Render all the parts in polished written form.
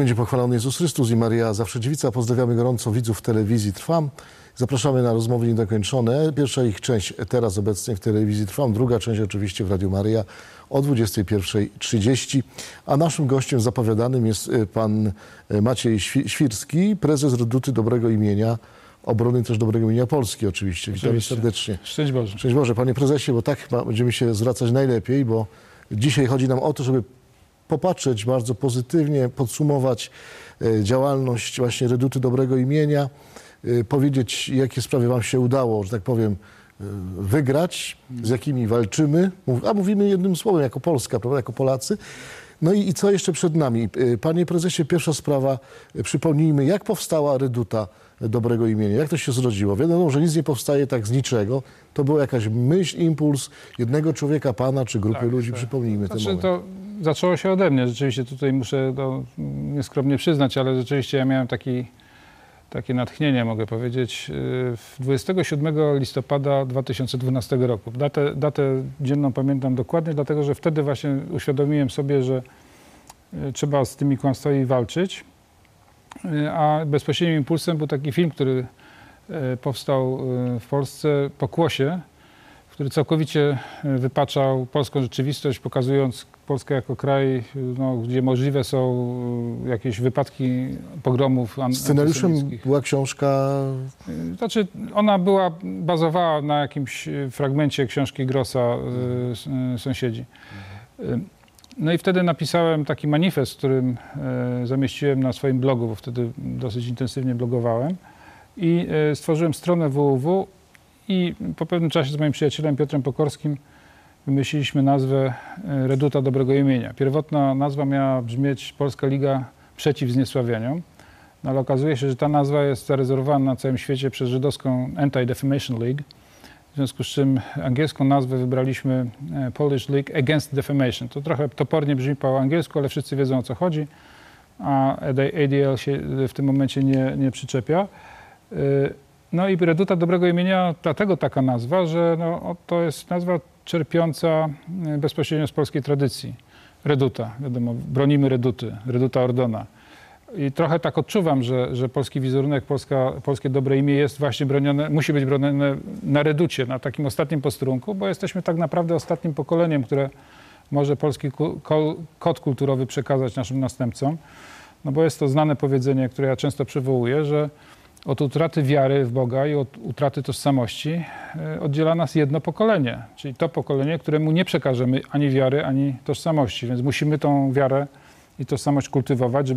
będzie pochwalony Jezus Chrystus i Maria Zawsze Dziewica. Pozdrawiamy gorąco widzów telewizji Trwam. Zapraszamy na rozmowy niedokończone. Pierwsza ich część teraz obecnie w telewizji Trwam, druga część oczywiście w Radiu Maryja o 21:30. A naszym gościem zapowiadanym jest pan Maciej Świrski, prezes Reduty Dobrego Imienia, obrony też Dobrego Imienia Polski oczywiście. Witamy serdecznie. Szczęść Boże. Szczęść Boże. Panie prezesie, bo tak chyba będziemy się zwracać najlepiej, bo dzisiaj chodzi nam o to, żeby popatrzeć bardzo pozytywnie, podsumować działalność właśnie Reduty Dobrego Imienia, powiedzieć, jakie sprawy wam się udało, że tak powiem, wygrać, z jakimi walczymy, a mówimy jednym słowem, jako Polska, prawda, jako Polacy. No i co jeszcze przed nami? Panie prezesie, pierwsza sprawa, przypomnijmy, jak powstała Reduta Dobrego Imienia, jak to się zrodziło. Wiadomo, że nic nie powstaje tak z niczego. To była jakaś myśl, impuls jednego człowieka, pana czy grupy ludzi. Tak. Przypomnijmy ten moment. To zaczęło się ode mnie. Rzeczywiście tutaj muszę nieskromnie przyznać, ale rzeczywiście ja miałem takie natchnienie, mogę powiedzieć, 27 listopada 2012 roku. Datę dzienną pamiętam dokładnie, dlatego że wtedy właśnie uświadomiłem sobie, że trzeba z tymi kłamstwami walczyć, a bezpośrednim impulsem był taki film, który powstał w Polsce, Pokłosie, który całkowicie wypaczał polską rzeczywistość, pokazując Polskę jako kraj, gdzie możliwe są jakieś wypadki pogromów Scenariuszem była książka? Znaczy, ona bazowała na jakimś fragmencie książki Grossa Sąsiedzi. No i wtedy napisałem taki manifest, którym zamieściłem na swoim blogu, bo wtedy dosyć intensywnie blogowałem, i stworzyłem stronę www i po pewnym czasie z moim przyjacielem Piotrem Pokorskim wymyśliliśmy nazwę Reduta Dobrego Imienia. Pierwotna nazwa miała brzmieć Polska Liga Przeciw Zniesławieniom, no ale okazuje się, że ta nazwa jest zarezerwowana na całym świecie przez żydowską Anti-Defamation League, w związku z czym angielską nazwę wybraliśmy Polish League Against Defamation. To trochę topornie brzmi po angielsku, ale wszyscy wiedzą, o co chodzi, a ADL się w tym momencie nie przyczepia. No i Reduta Dobrego Imienia, dlatego taka nazwa, że to jest nazwa czerpiąca bezpośrednio z polskiej tradycji. Reduta, wiadomo, bronimy Reduty, Reduta Ordona. I trochę tak odczuwam, że polski wizerunek, polskie dobre imię jest właśnie bronione, musi być bronione na Reducie, na takim ostatnim posterunku, bo jesteśmy tak naprawdę ostatnim pokoleniem, które może polski kod kulturowy przekazać naszym następcom. No bo jest to znane powiedzenie, które ja często przywołuję, że od utraty wiary w Boga i od utraty tożsamości oddziela nas jedno pokolenie, czyli to pokolenie, któremu nie przekażemy ani wiary, ani tożsamości, więc musimy tą wiarę i tożsamość kultywować,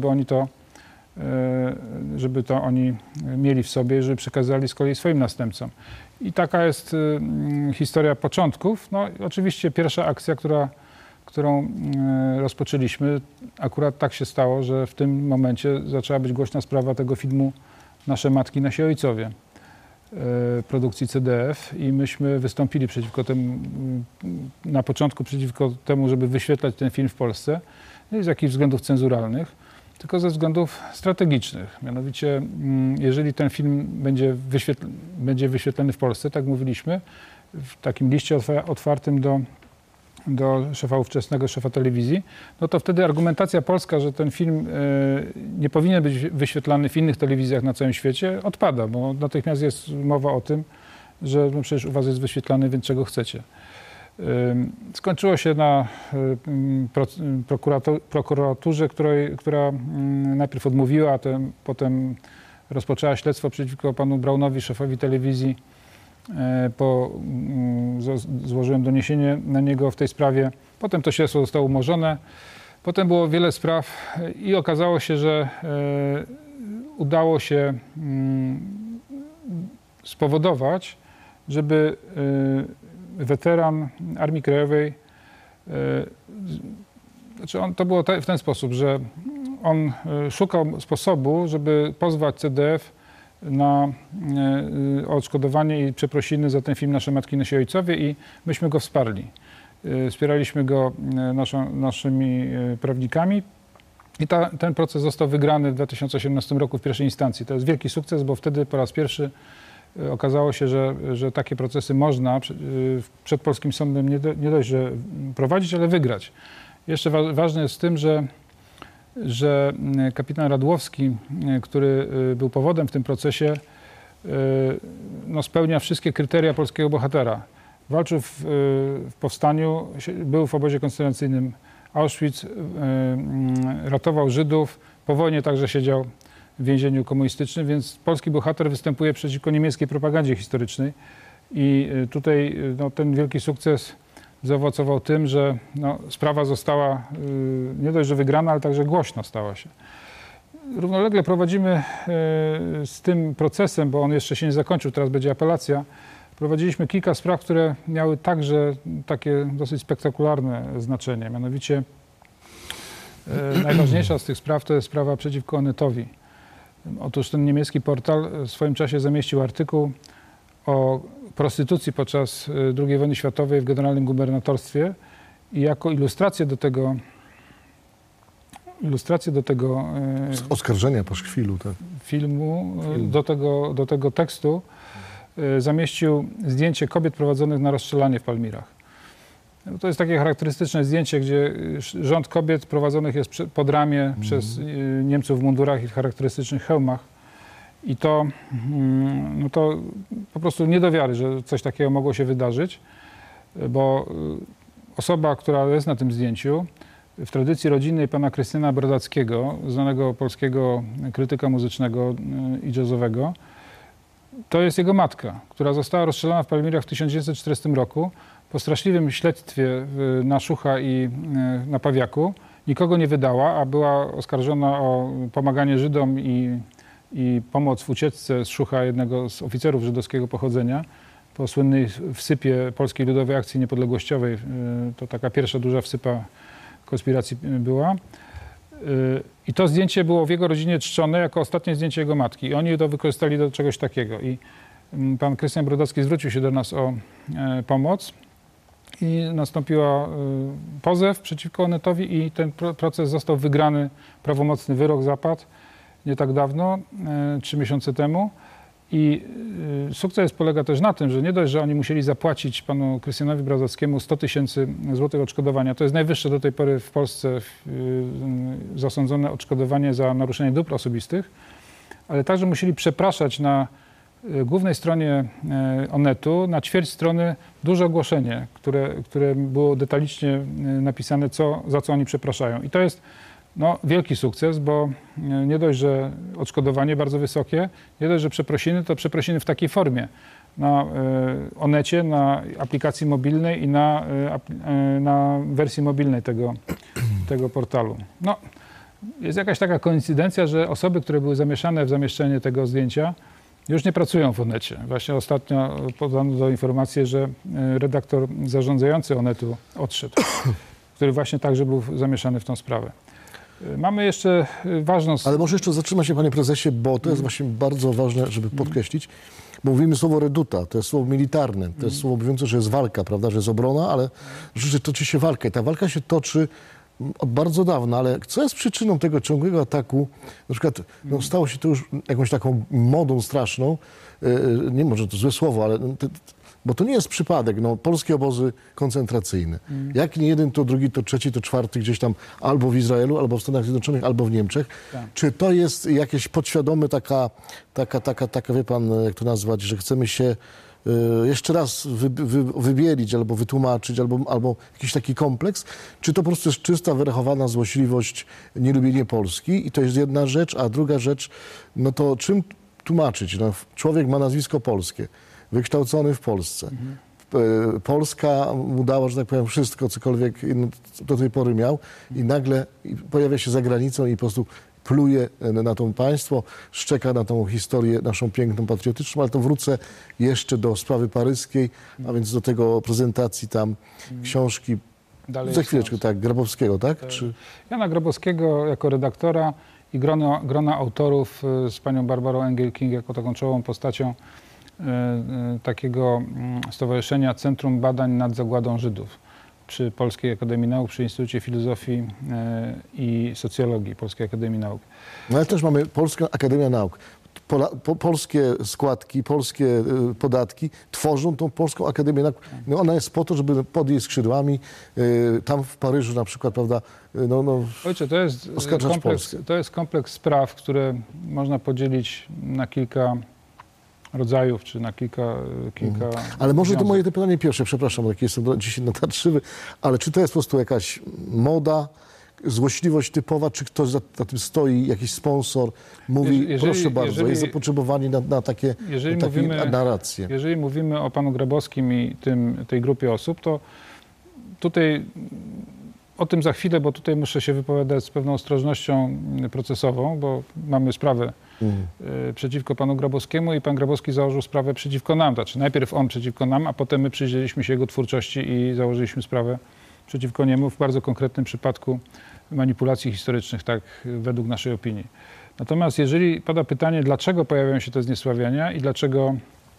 żeby to oni mieli w sobie i żeby przekazali z kolei swoim następcom. I taka jest historia początków. No oczywiście pierwsza akcja, którą rozpoczęliśmy, akurat tak się stało, że w tym momencie zaczęła być głośna sprawa tego filmu Nasze Matki, Nasi Ojcowie, produkcji CDF, i myśmy wystąpili przeciwko temu, na początku przeciwko temu, żeby wyświetlać ten film w Polsce, nie z jakichś względów cenzuralnych, tylko ze względów strategicznych. Mianowicie, jeżeli ten film będzie wyświetlany w Polsce, tak mówiliśmy, w takim liście otwartym do ówczesnego szefa telewizji, no to wtedy argumentacja polska, że ten film nie powinien być wyświetlany w innych telewizjach na całym świecie, odpada, bo natychmiast jest mowa o tym, że przecież u was jest wyświetlany, więc czego chcecie. Skończyło się na prokuraturze, która najpierw odmówiła, a potem rozpoczęła śledztwo przeciwko panu Braunowi, szefowi telewizji. Złożyłem doniesienie na niego w tej sprawie. Potem to śledztwo zostało umorzone. Potem było wiele spraw i okazało się, że udało się spowodować, żeby weteran Armii Krajowej, to było w ten sposób, że on szukał sposobu, żeby pozwać CDF na odszkodowanie i przeprosiny za ten film Nasze Matki, Nasi Ojcowie, i myśmy go wsparli. Wspieraliśmy go naszymi prawnikami i ten proces został wygrany w 2018 roku w pierwszej instancji. To jest wielki sukces, bo wtedy po raz pierwszy okazało się, że takie procesy można przed polskim sądem nie dość, że prowadzić, ale wygrać. Jeszcze ważne jest w tym, że że kapitan Radłowski, który był powodem w tym procesie, no, spełnia wszystkie kryteria polskiego bohatera. Walczył w powstaniu, był w obozie koncentracyjnym Auschwitz, ratował Żydów, po wojnie także siedział w więzieniu komunistycznym, więc polski bohater występuje przeciwko niemieckiej propagandzie historycznej. I tutaj no, ten wielki sukces zaowocował tym, że no, sprawa została nie dość, że wygrana, ale także głośno stała się. Równolegle prowadzimy z tym procesem, bo on jeszcze się nie zakończył, teraz będzie apelacja, prowadziliśmy kilka spraw, które miały także takie dosyć spektakularne znaczenie. Mianowicie najważniejsza z tych spraw to jest sprawa przeciwko Onetowi. Otóż ten niemiecki portal w swoim czasie zamieścił artykuł o prostytucji podczas II wojny światowej w generalnym gubernatorstwie i jako ilustrację do tego Oskarżenia po szkwilu, tak. filmu, do tego tekstu zamieścił zdjęcie kobiet prowadzonych na rozstrzelanie w Palmirach. To jest takie charakterystyczne zdjęcie, gdzie rząd kobiet prowadzonych jest pod ramię przez Niemców w mundurach i w charakterystycznych hełmach. I to, no to po prostu nie do wiary, że coś takiego mogło się wydarzyć, bo osoba, która jest na tym zdjęciu, w tradycji rodzinnej pana Krystiana Brodackiego, znanego polskiego krytyka muzycznego i jazzowego, to jest jego matka, która została rozstrzelana w Palmirach w 1940 roku po straszliwym śledztwie na Szucha i na Pawiaku. Nikogo nie wydała, a była oskarżona o pomaganie Żydom i pomoc w ucieczce z Szucha jednego z oficerów żydowskiego pochodzenia po słynnej wsypie Polskiej Ludowej Akcji Niepodległościowej. To taka pierwsza duża wsypa konspiracji była. I to zdjęcie było w jego rodzinie czczone jako ostatnie zdjęcie jego matki. I oni to wykorzystali do czegoś takiego. I pan Krystian Brodacki zwrócił się do nas o pomoc i nastąpiła pozew przeciwko Onetowi i ten proces został wygrany. Prawomocny wyrok zapadł nie tak dawno, 3 miesiące temu. I sukces polega też na tym, że nie dość, że oni musieli zapłacić panu Krystianowi Brodackiemu 100 000 złotych odszkodowania. To jest najwyższe do tej pory w Polsce zasądzone odszkodowanie za naruszenie dóbr osobistych, ale także musieli przepraszać na głównej stronie Onetu, na ćwierć strony, duże ogłoszenie, które było detalicznie napisane, za co oni przepraszają. I to jest no, wielki sukces, bo nie dość, że odszkodowanie bardzo wysokie, nie dość, że przeprosiny, to przeprosiny w takiej formie. Na Onecie, na aplikacji mobilnej i na wersji mobilnej tego portalu. No, jest jakaś taka koincydencja, że osoby, które były zamieszane w zamieszczenie tego zdjęcia, już nie pracują w Onecie. Właśnie ostatnio podano do informacji, że redaktor zarządzający Onetu odszedł, który właśnie także był zamieszany w tą sprawę. Mamy jeszcze ważną... Ale może jeszcze zatrzyma się, panie prezesie, bo to jest właśnie bardzo ważne, żeby podkreślić, bo mówimy słowo reduta, to jest słowo militarne, to jest słowo mówiące, że jest walka, prawda, że jest obrona, ale rzeczywiście toczy się walka i ta walka się toczy od bardzo dawna, ale co jest przyczyną tego ciągłego ataku? Na przykład no, stało się to już jakąś taką modą straszną, nie może to złe słowo, ale bo to nie jest przypadek, no, polskie obozy koncentracyjne. Jak nie jeden, to drugi, to trzeci, to czwarty gdzieś tam albo w Izraelu, albo w Stanach Zjednoczonych, albo w Niemczech. Tak. Czy to jest jakieś podświadome taka, wie pan, jak to nazwać, że chcemy się jeszcze raz wybielić, albo wytłumaczyć, albo jakiś taki kompleks? Czy to po prostu jest czysta, wyrachowana złośliwość, nielubienie Polski? I to jest jedna rzecz, a druga rzecz, no to czym tłumaczyć? No, człowiek ma nazwisko polskie, wykształcony w Polsce. Polska mu dała, że tak powiem, wszystko, cokolwiek do tej pory miał i nagle pojawia się za granicą i po prostu pluje na to państwo, szczeka na tą historię naszą piękną, patriotyczną, ale to wrócę jeszcze do sprawy paryskiej, a więc do tego prezentacji tam książki, dalej za chwileczkę, tak, Grabowskiego, tak? Czy... Jana Grabowskiego jako redaktora i grona autorów z panią Barbarą Engelking jako taką czołową postacią takiego stowarzyszenia Centrum Badań nad Zagładą Żydów przy Polskiej Akademii Nauk, przy Instytucie Filozofii i Socjologii Polskiej Akademii Nauk. No ale też mamy Polska Akademia Nauk. polskie składki, polskie podatki tworzą tą Polską Akademię Nauk. No ona jest po to, żeby pod jej skrzydłami, tam w Paryżu na przykład, prawda, Ojcze, Polskę. To jest kompleks spraw, które można podzielić na kilka rodzajów, czy na kilka Ale może to związek. moje pytanie pierwsze, przepraszam, bo jestem dzisiaj natarczywy, ale czy to jest po prostu jakaś moda, złośliwość typowa, czy ktoś za tym stoi, jakiś sponsor, mówi, proszę bardzo, jest zapotrzebowanie na takie narracje. Jeżeli mówimy o panu Grabowskim i tej grupie osób, to tutaj o tym za chwilę, bo tutaj muszę się wypowiadać z pewną ostrożnością procesową, bo mamy sprawę przeciwko panu Grabowskiemu i pan Grabowski założył sprawę przeciwko nam. Znaczy najpierw on przeciwko nam, a potem my przyjrzeliśmy się jego twórczości i założyliśmy sprawę przeciwko niemu w bardzo konkretnym przypadku manipulacji historycznych, tak według naszej opinii. Natomiast jeżeli pada pytanie, dlaczego pojawiają się te zniesławiania i dlaczego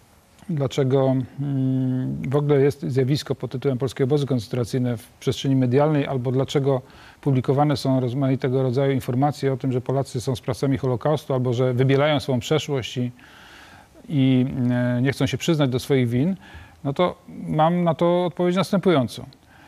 w ogóle jest zjawisko pod tytułem Polskie Obozy Koncentracyjne w przestrzeni medialnej, albo dlaczego publikowane są rozmaitego rodzaju informacje o tym, że Polacy są sprawcami Holokaustu, albo że wybielają swoją przeszłość i nie chcą się przyznać do swoich win, no to mam na to odpowiedź następującą.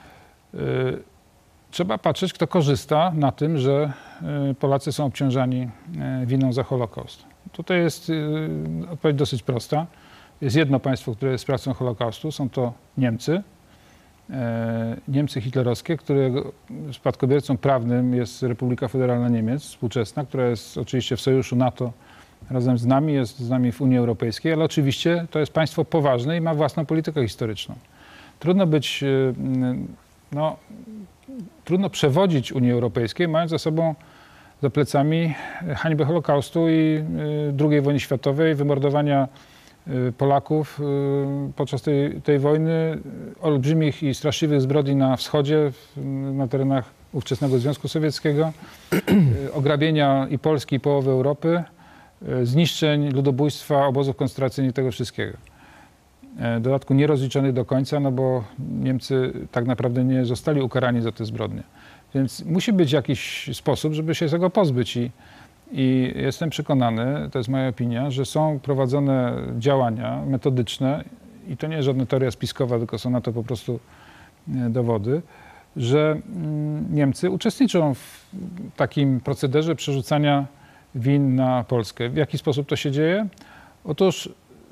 Trzeba patrzeć, kto korzysta na tym, że Polacy są obciążani winą za Holokaust. Tutaj jest odpowiedź dosyć prosta. Jest jedno państwo, które jest sprawcą Holokaustu, są to Niemcy. Niemcy hitlerowskie, którego spadkobiercą prawnym jest Republika Federalna Niemiec, współczesna, która jest oczywiście w sojuszu NATO razem z nami, jest z nami w Unii Europejskiej, ale oczywiście to jest państwo poważne i ma własną politykę historyczną. Trudno przewodzić Unii Europejskiej, mając za plecami hańbę Holokaustu i II wojny światowej, wymordowania Polaków podczas tej wojny, olbrzymich i straszliwych zbrodni na wschodzie, na terenach ówczesnego Związku Sowieckiego, ograbienia i Polski, i połowy Europy, zniszczeń, ludobójstwa, obozów koncentracyjnych, tego wszystkiego. W dodatku nierozliczonych do końca, no bo Niemcy tak naprawdę nie zostali ukarani za te zbrodnie. Więc musi być jakiś sposób, żeby się tego pozbyć i jestem przekonany, to jest moja opinia, że są prowadzone działania metodyczne i to nie jest żadna teoria spiskowa, tylko są na to po prostu dowody, że Niemcy uczestniczą w takim procederze przerzucania win na Polskę. W jaki sposób to się dzieje? Otóż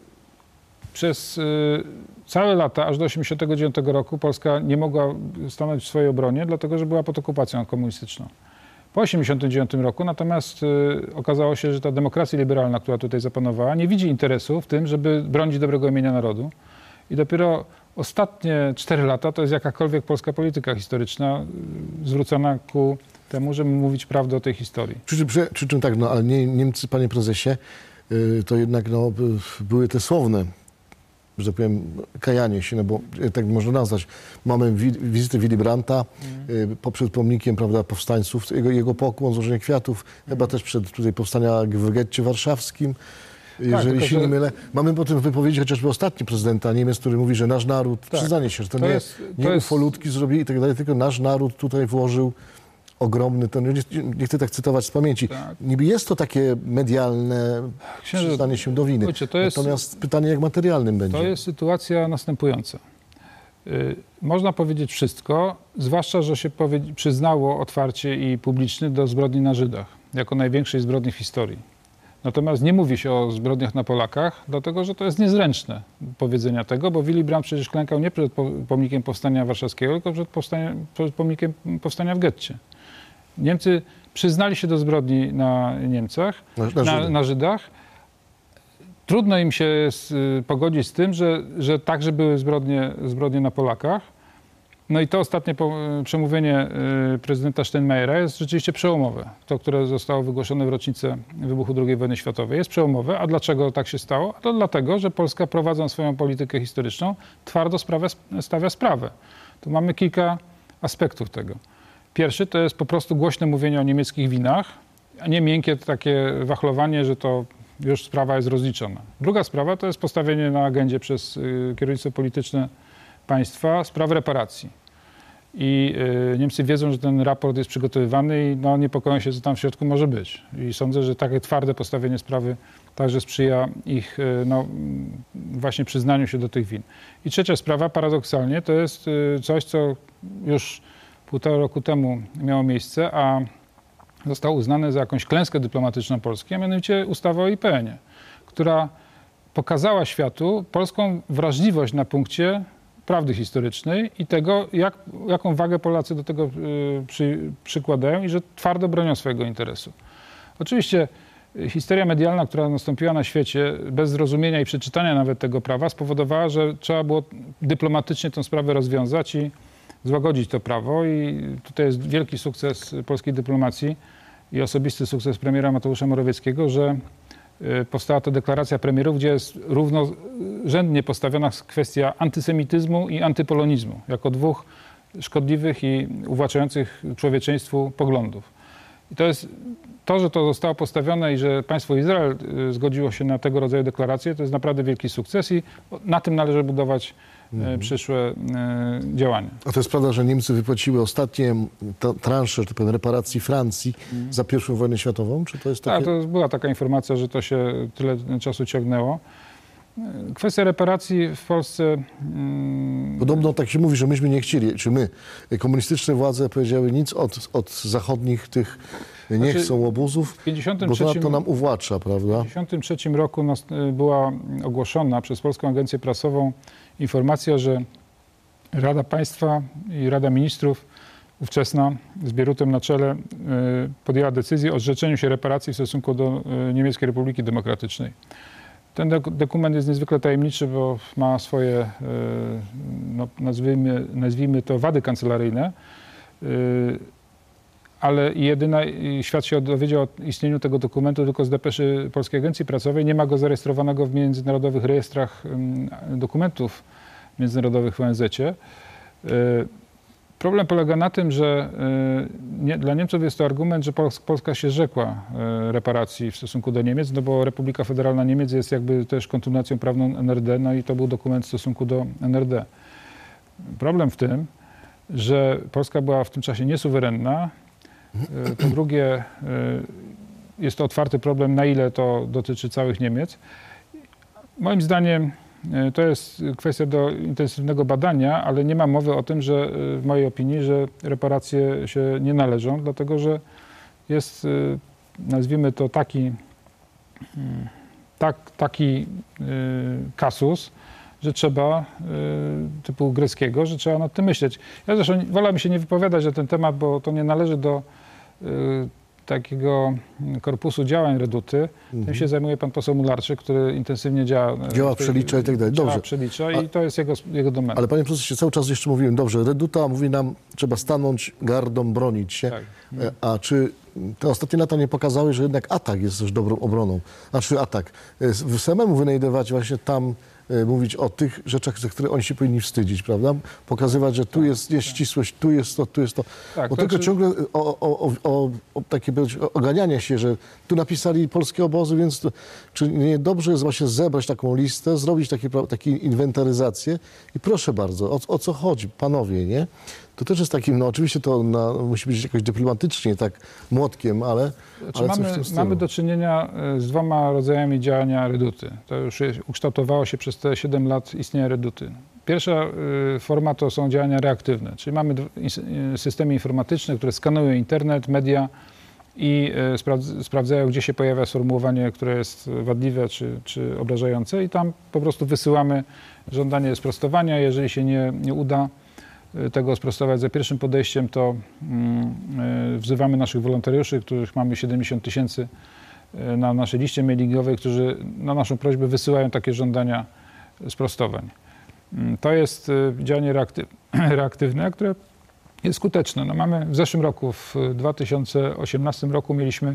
przez całe lata, aż do 1989 roku, Polska nie mogła stanąć w swojej obronie, dlatego że była pod okupacją komunistyczną. Po 1989 roku natomiast okazało się, że ta demokracja liberalna, która tutaj zapanowała, nie widzi interesu w tym, żeby bronić dobrego imienia narodu. I dopiero ostatnie 4 lata to jest jakakolwiek polska polityka historyczna zwrócona ku temu, żeby mówić prawdę o tej historii. Przy czym tak, ale Niemcy, panie prezesie, to jednak były te słowne, że tak powiem, kajanie się, no bo tak można nazwać. Mamy wizytę Willy Brandta poprzed pomnikiem, prawda, powstańców, jego pokłon, złożenie kwiatów, chyba też przed tutaj powstania w getcie warszawskim, jeżeli się nie mylę. Mamy potem w wypowiedzi chociażby ostatni prezydenta Niemiec, który mówi, że nasz naród, przyznanie się, że to nie ufolutki zrobili i tak dalej, tylko nasz naród tutaj włożył ogromny, nie chcę tak cytować z pamięci. Tak. Niby jest to takie medialne przyznanie się do winy. Natomiast pytanie, jak materialnym będzie. To jest sytuacja następująca. Można powiedzieć wszystko, zwłaszcza, że się przyznało otwarcie i publicznie do zbrodni na Żydach, jako największej zbrodni w historii. Natomiast nie mówi się o zbrodniach na Polakach, dlatego że to jest niezręczne powiedzenia tego, bo Willy Brandt przecież klękał nie przed pomnikiem Powstania Warszawskiego, tylko przed pomnikiem Powstania w getcie. Niemcy przyznali się do zbrodni na Niemcach, na Żydach. Trudno im się pogodzić z tym, że także były zbrodnie na Polakach. No i to ostatnie przemówienie prezydenta Steinmeiera jest rzeczywiście przełomowe. To, które zostało wygłoszone w rocznicę wybuchu II wojny światowej, jest przełomowe. A dlaczego tak się stało? A to dlatego, że Polska, prowadząc swoją politykę historyczną, twardo stawia sprawę. Tu mamy kilka aspektów tego. Pierwszy to jest po prostu głośne mówienie o niemieckich winach, a nie miękkie takie wachlowanie, że to już sprawa jest rozliczona. Druga sprawa to jest postawienie na agendzie przez kierownictwo polityczne państwa spraw reparacji. i Niemcy wiedzą, że ten raport jest przygotowywany i no, niepokoją się, co tam w środku może być. I sądzę, że takie twarde postawienie sprawy także sprzyja ich no, właśnie przyznaniu się do tych win. I trzecia sprawa, paradoksalnie, to jest coś, co już 1,5 roku temu miało miejsce, a zostało uznane za jakąś klęskę dyplomatyczną Polski, a mianowicie ustawa o IPN-ie, która pokazała światu polską wrażliwość na punkcie prawdy historycznej i tego, jaką wagę Polacy do tego przykładają i że twardo bronią swojego interesu. Oczywiście histeria medialna, która nastąpiła na świecie bez zrozumienia i przeczytania nawet tego prawa spowodowała, że trzeba było dyplomatycznie tę sprawę rozwiązać i złagodzić to prawo i tutaj jest wielki sukces polskiej dyplomacji i osobisty sukces premiera Mateusza Morawieckiego, że powstała to deklaracja premierów, gdzie jest równorzędnie postawiona kwestia antysemityzmu i antypolonizmu jako dwóch szkodliwych i uwłaczających człowieczeństwu poglądów. I to jest to, że to zostało postawione i że państwo Izrael zgodziło się na tego rodzaju deklaracje, to jest naprawdę wielki sukces i na tym należy budować przyszłe działania. A to jest prawda, że Niemcy wypłaciły ostatnie transze, czy pewne reparacji Francji za I wojnę światową? Czy to jest takie... Tak, to była taka informacja, że to się tyle czasu ciągnęło. Kwestia reparacji w Polsce... Podobno tak się mówi, że myśmy nie chcieli, czy my, komunistyczne władze powiedziały nic od zachodnich tych nie chcą obozów, bo to nam uwłacza, prawda? W 1953 roku była ogłoszona przez Polską Agencję Prasową informacja, że Rada Państwa i Rada Ministrów ówczesna z Bierutem na czele podjęła decyzję o zrzeczeniu się reparacji w stosunku do Niemieckiej Republiki Demokratycznej. Ten dokument jest niezwykle tajemniczy, bo ma swoje, no, nazwijmy to, wady kancelaryjne, ale świat się dowiedział o istnieniu tego dokumentu tylko z depeszy Polskiej Agencji Prasowej. Nie ma go zarejestrowanego w międzynarodowych rejestrach dokumentów międzynarodoych w ONZ-cie. Problem polega na tym, że dla Niemców jest to argument, że Polska się zrzekła reparacji w stosunku do Niemiec, no bo Republika Federalna Niemiec jest jakby też kontynuacją prawną NRD, no i to był dokument w stosunku do NRD. Problem w tym, że Polska była w tym czasie niesuwerenna. Po drugie, jest to otwarty problem, na ile to dotyczy całych Niemiec. Moim zdaniem to jest kwestia do intensywnego badania, ale nie ma mowy o tym, że w mojej opinii, że reparacje się nie należą, dlatego że jest, nazwijmy to, taki kasus, że trzeba, typu greckiego, że trzeba nad tym myśleć. Ja zresztą wolałbym się nie wypowiadać na ten temat, bo to nie należy do takiego korpusu działań Reduty. Tym się zajmuje pan poseł Mularczyk, który intensywnie działa, przelicza i tak dalej. Dobrze. Przelicza i to jest jego domena. Ale panie profesorze, cały czas jeszcze mówiłem, dobrze, Reduta mówi nam, trzeba stanąć gardą, bronić się. Tak. A czy te ostatnie lata nie pokazały, że jednak atak jest też dobrą obroną? Znaczy atak. Samemu wynajdywać właśnie tam, mówić o tych rzeczach, za które oni się powinni wstydzić, prawda? Pokazywać, że tu jest ścisłość, tu jest to. Tak, bo tylko ciągle takie oganianie się, że tu napisali polskie obozy, więc czy nie dobrze jest właśnie zebrać taką listę, zrobić takie inwentaryzację i proszę bardzo, o co chodzi, panowie, nie? To też jest takim, no oczywiście to musi być jakoś dyplomatycznie, tak młotkiem, ale mamy do czynienia z dwoma rodzajami działania Reduty. To już ukształtowało się przez te 7 lat istnienia Reduty. Pierwsza forma to są działania reaktywne, czyli mamy systemy informatyczne, które skanują internet, media i sprawdzają, gdzie się pojawia sformułowanie, które jest wadliwe czy obrażające i tam po prostu wysyłamy żądanie sprostowania. Jeżeli się nie uda tego sprostować za pierwszym podejściem, to wzywamy naszych wolontariuszy, których mamy 70 000 na naszej liście mailingowej, którzy na naszą prośbę wysyłają takie żądania sprostowań. To jest działanie reaktywne, które jest skuteczne. No mamy w zeszłym roku, w 2018 roku mieliśmy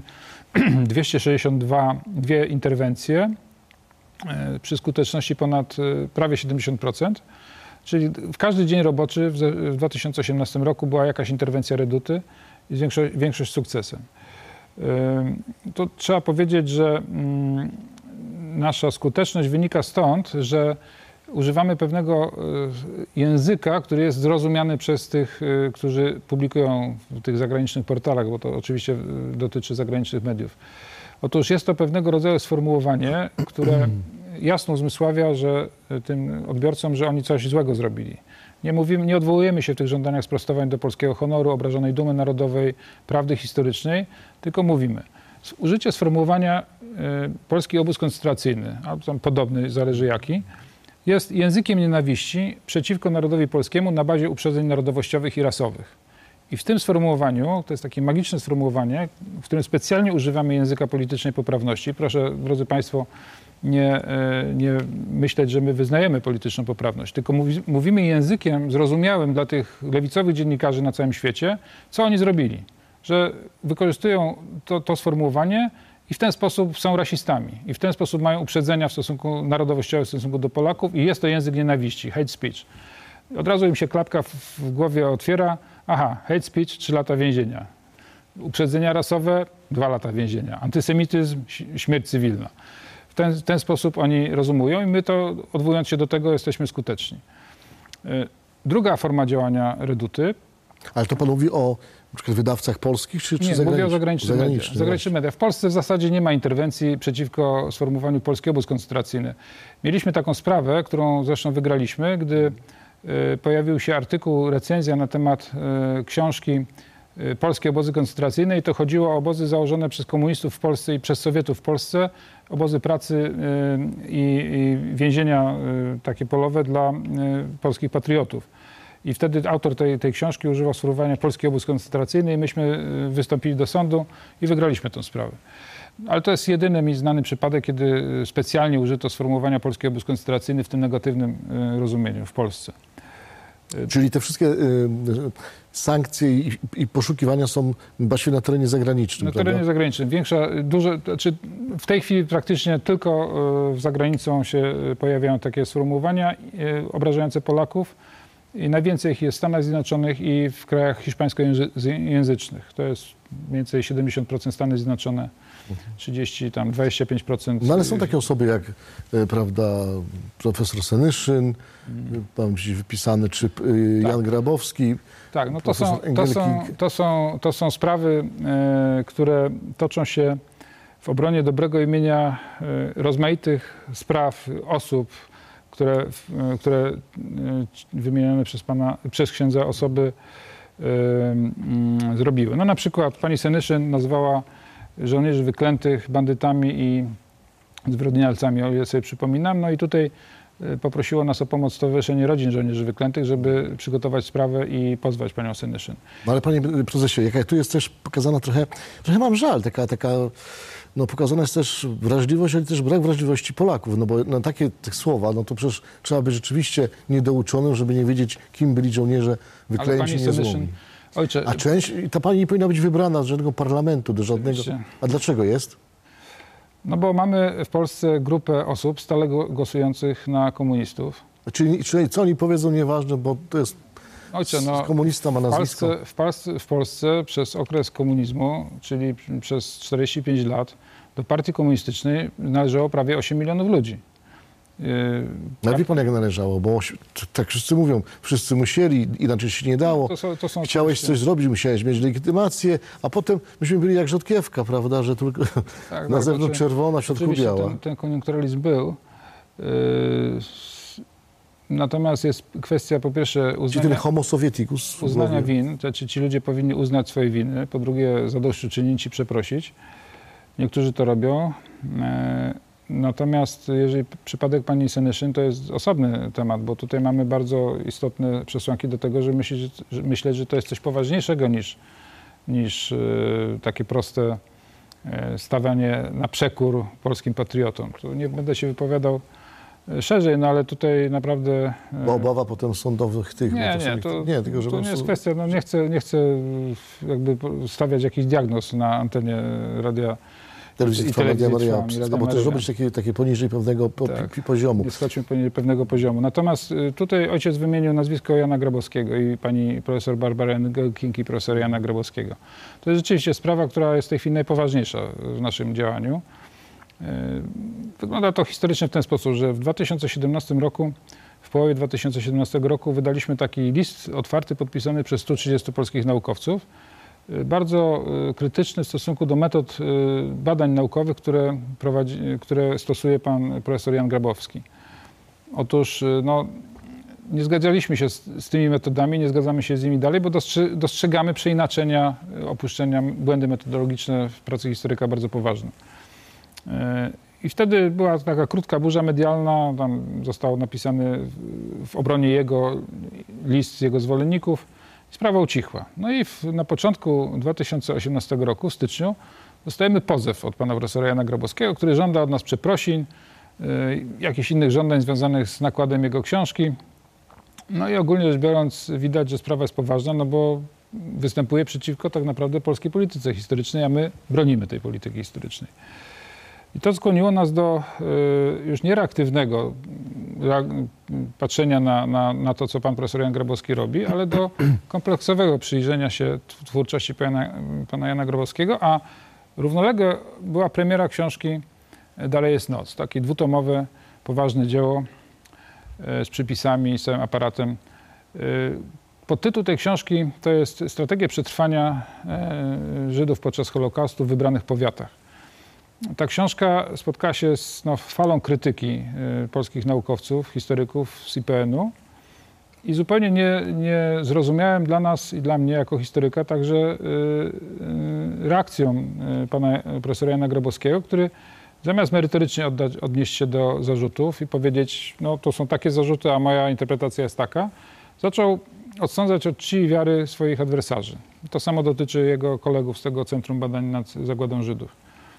262 interwencje przy skuteczności ponad prawie 70%. Czyli w każdy dzień roboczy w 2018 roku była jakaś interwencja Reduty i większość z sukcesem. To trzeba powiedzieć, że nasza skuteczność wynika stąd, że używamy pewnego języka, który jest zrozumiany przez tych, którzy publikują w tych zagranicznych portalach, bo to oczywiście dotyczy zagranicznych mediów. Otóż jest to pewnego rodzaju sformułowanie, które jasno uzmysławia, że tym odbiorcom, że oni coś złego zrobili. Nie odwołujemy się w tych żądaniach sprostowań do polskiego honoru, obrażonej dumy narodowej, prawdy historycznej, tylko mówimy. Użycie sformułowania polski obóz koncentracyjny, albo tam podobny, zależy jaki, jest językiem nienawiści przeciwko narodowi polskiemu na bazie uprzedzeń narodowościowych i rasowych. I w tym sformułowaniu, to jest takie magiczne sformułowanie, w którym specjalnie używamy języka politycznej poprawności. Proszę, drodzy Państwo, nie myśleć, że my wyznajemy polityczną poprawność, tylko mówimy językiem zrozumiałym dla tych lewicowych dziennikarzy na całym świecie, co oni zrobili. Że wykorzystują to sformułowanie i w ten sposób są rasistami. I w ten sposób mają uprzedzenia w stosunku narodowościowe w stosunku do Polaków i jest to język nienawiści, hate speech. Od razu im się klapka w głowie otwiera. Aha, hate speech, 3 lata więzienia. Uprzedzenia rasowe, 2 lata więzienia. Antysemityzm, śmierć cywilna. W ten sposób oni rozumują i my to, odwołując się do tego, jesteśmy skuteczni. Druga forma działania Reduty. Ale to pan mówi o na przykład wydawcach polskich czy zagranicznych? Mówię o zagranicznych mediach. W Polsce w zasadzie nie ma interwencji przeciwko sformułowaniu polski obóz koncentracyjny. Mieliśmy taką sprawę, którą zresztą wygraliśmy, gdy pojawił się artykuł, recenzja na temat książki Polskie obozy koncentracyjne i to chodziło o obozy założone przez komunistów w Polsce i przez Sowietów w Polsce, obozy pracy i więzienia takie polowe dla polskich patriotów. I wtedy autor tej książki używał sformułowania polski obóz koncentracyjny i myśmy wystąpili do sądu i wygraliśmy tę sprawę. Ale to jest jedyny mi znany przypadek, kiedy specjalnie użyto sformułowania polski obóz koncentracyjny w tym negatywnym rozumieniu w Polsce. Czyli te wszystkie sankcje i poszukiwania są właściwie na terenie zagranicznym, Na terenie zagranicznym. W tej chwili praktycznie tylko za granicą się pojawiają takie sformułowania obrażające Polaków i najwięcej ich jest w Stanach Zjednoczonych i w krajach hiszpańskojęzycznych. To jest mniej więcej 70% Stany Zjednoczone, 25%. No ale są takie osoby jak, prawda, profesor Senyszyn, mam dziś wypisany, czy Jan Grabowski. Tak, no to są sprawy, które toczą się w obronie dobrego imienia rozmaitych spraw, osób, które wymienione przez księdza osoby zrobiły. No na przykład pani Senyszyn nazwała żołnierzy wyklętych bandytami i zwyrodnialcami, o ile sobie przypominam. No i tutaj poprosiło nas o pomoc Stowarzyszenie Rodzin Żołnierzy Wyklętych, żeby przygotować sprawę i pozwać panią Senyszyn. No ale panie prezesie, jaka tu jest też pokazana trochę mam żal, no pokazana jest też wrażliwość, ale też brak wrażliwości Polaków, no bo na takie słowa, no to przecież trzeba być rzeczywiście niedouczonym, żeby nie wiedzieć, kim byli żołnierze wyklęci, niezłomni. Ojcze, a ta pani nie powinna być wybrana z żadnego parlamentu, do żadnego. A dlaczego jest? No bo mamy w Polsce grupę osób stale głosujących na komunistów. Czyli co oni powiedzą, nieważne, bo to jest komunista ma nazwisko. W Polsce przez okres komunizmu, czyli przez 45 lat, do partii komunistycznej należało prawie 8 milionów ludzi. No wie pan, jak należało, bo tak wszyscy mówią, wszyscy musieli, inaczej się nie dało. Chciałeś coś zrobić, musiałeś mieć legitymację, a potem myśmy byli jak rzodkiewka, prawda, że tylko na zewnątrz czerwona, w środku biała. Ten koniunkturalizm był. Natomiast jest kwestia, po pierwsze, uznania, homo sovieticus uznania win, znaczy ci ludzie powinni uznać swoje winy, po drugie zadośćuczynić i przeprosić. Niektórzy to robią. Natomiast jeżeli przypadek pani Senyszyn, to jest osobny temat, bo tutaj mamy bardzo istotne przesłanki do tego, że myśleć, że to jest coś poważniejszego niż takie proste stawianie na przekór polskim patriotom. Tu nie będę się wypowiadał szerzej, no ale tutaj naprawdę... Bo obawa potem sądowych tych... To nie jest kwestia, no nie chcę jakby stawiać jakiś diagnoz na antenie radia Telewizji Radia Maryja, albo też robić takie poniżej pewnego poziomu. Nie schodźmy poniżej pewnego poziomu. Natomiast tutaj ojciec wymienił nazwisko Jana Grabowskiego i pani profesor Barbary Engelking i profesor Jana Grabowskiego. To jest rzeczywiście sprawa, która jest w tej chwili najpoważniejsza w naszym działaniu. wygląda to historycznie w ten sposób, że w 2017 roku, w połowie 2017 roku wydaliśmy taki list otwarty podpisany przez 130 polskich naukowców, bardzo krytyczny w stosunku do metod badań naukowych, które stosuje pan profesor Jan Grabowski. Otóż nie zgadzaliśmy się z tymi metodami, nie zgadzamy się z nimi dalej, bo dostrzegamy przeinaczenia, opuszczenia, błędy metodologiczne w pracy historyka bardzo poważne. I wtedy była taka krótka burza medialna, tam został napisany w obronie jego list jego zwolenników. Sprawa ucichła. No i na początku 2018 roku, w styczniu, dostajemy pozew od pana profesora Jana Grabowskiego, który żąda od nas przeprosin, jakichś innych żądań związanych z nakładem jego książki. No i ogólnie rzecz biorąc widać, że sprawa jest poważna, no bo występuje przeciwko tak naprawdę polskiej polityce historycznej, a my bronimy tej polityki historycznej. I to skłoniło nas do już nie reaktywnego patrzenia na to, co pan profesor Jan Grabowski robi, ale do kompleksowego przyjrzenia się twórczości pana Jana Grabowskiego, a równolegle była premiera książki Dalej jest noc, takie dwutomowe, poważne dzieło z przypisami, z całym aparatem. Podtytuł tej książki to jest Strategia przetrwania Żydów podczas Holokaustu w wybranych powiatach. Ta książka spotkała się z falą krytyki polskich naukowców, historyków z IPN-u i zupełnie nie zrozumiałem dla nas i dla mnie jako historyka także reakcją pana profesora Jana Grabowskiego, który zamiast merytorycznie odnieść się do zarzutów i powiedzieć, no to są takie zarzuty, a moja interpretacja jest taka, zaczął odsądzać od czci i wiary swoich adwersarzy. To samo dotyczy jego kolegów z tego Centrum Badań nad Zagładą Żydów.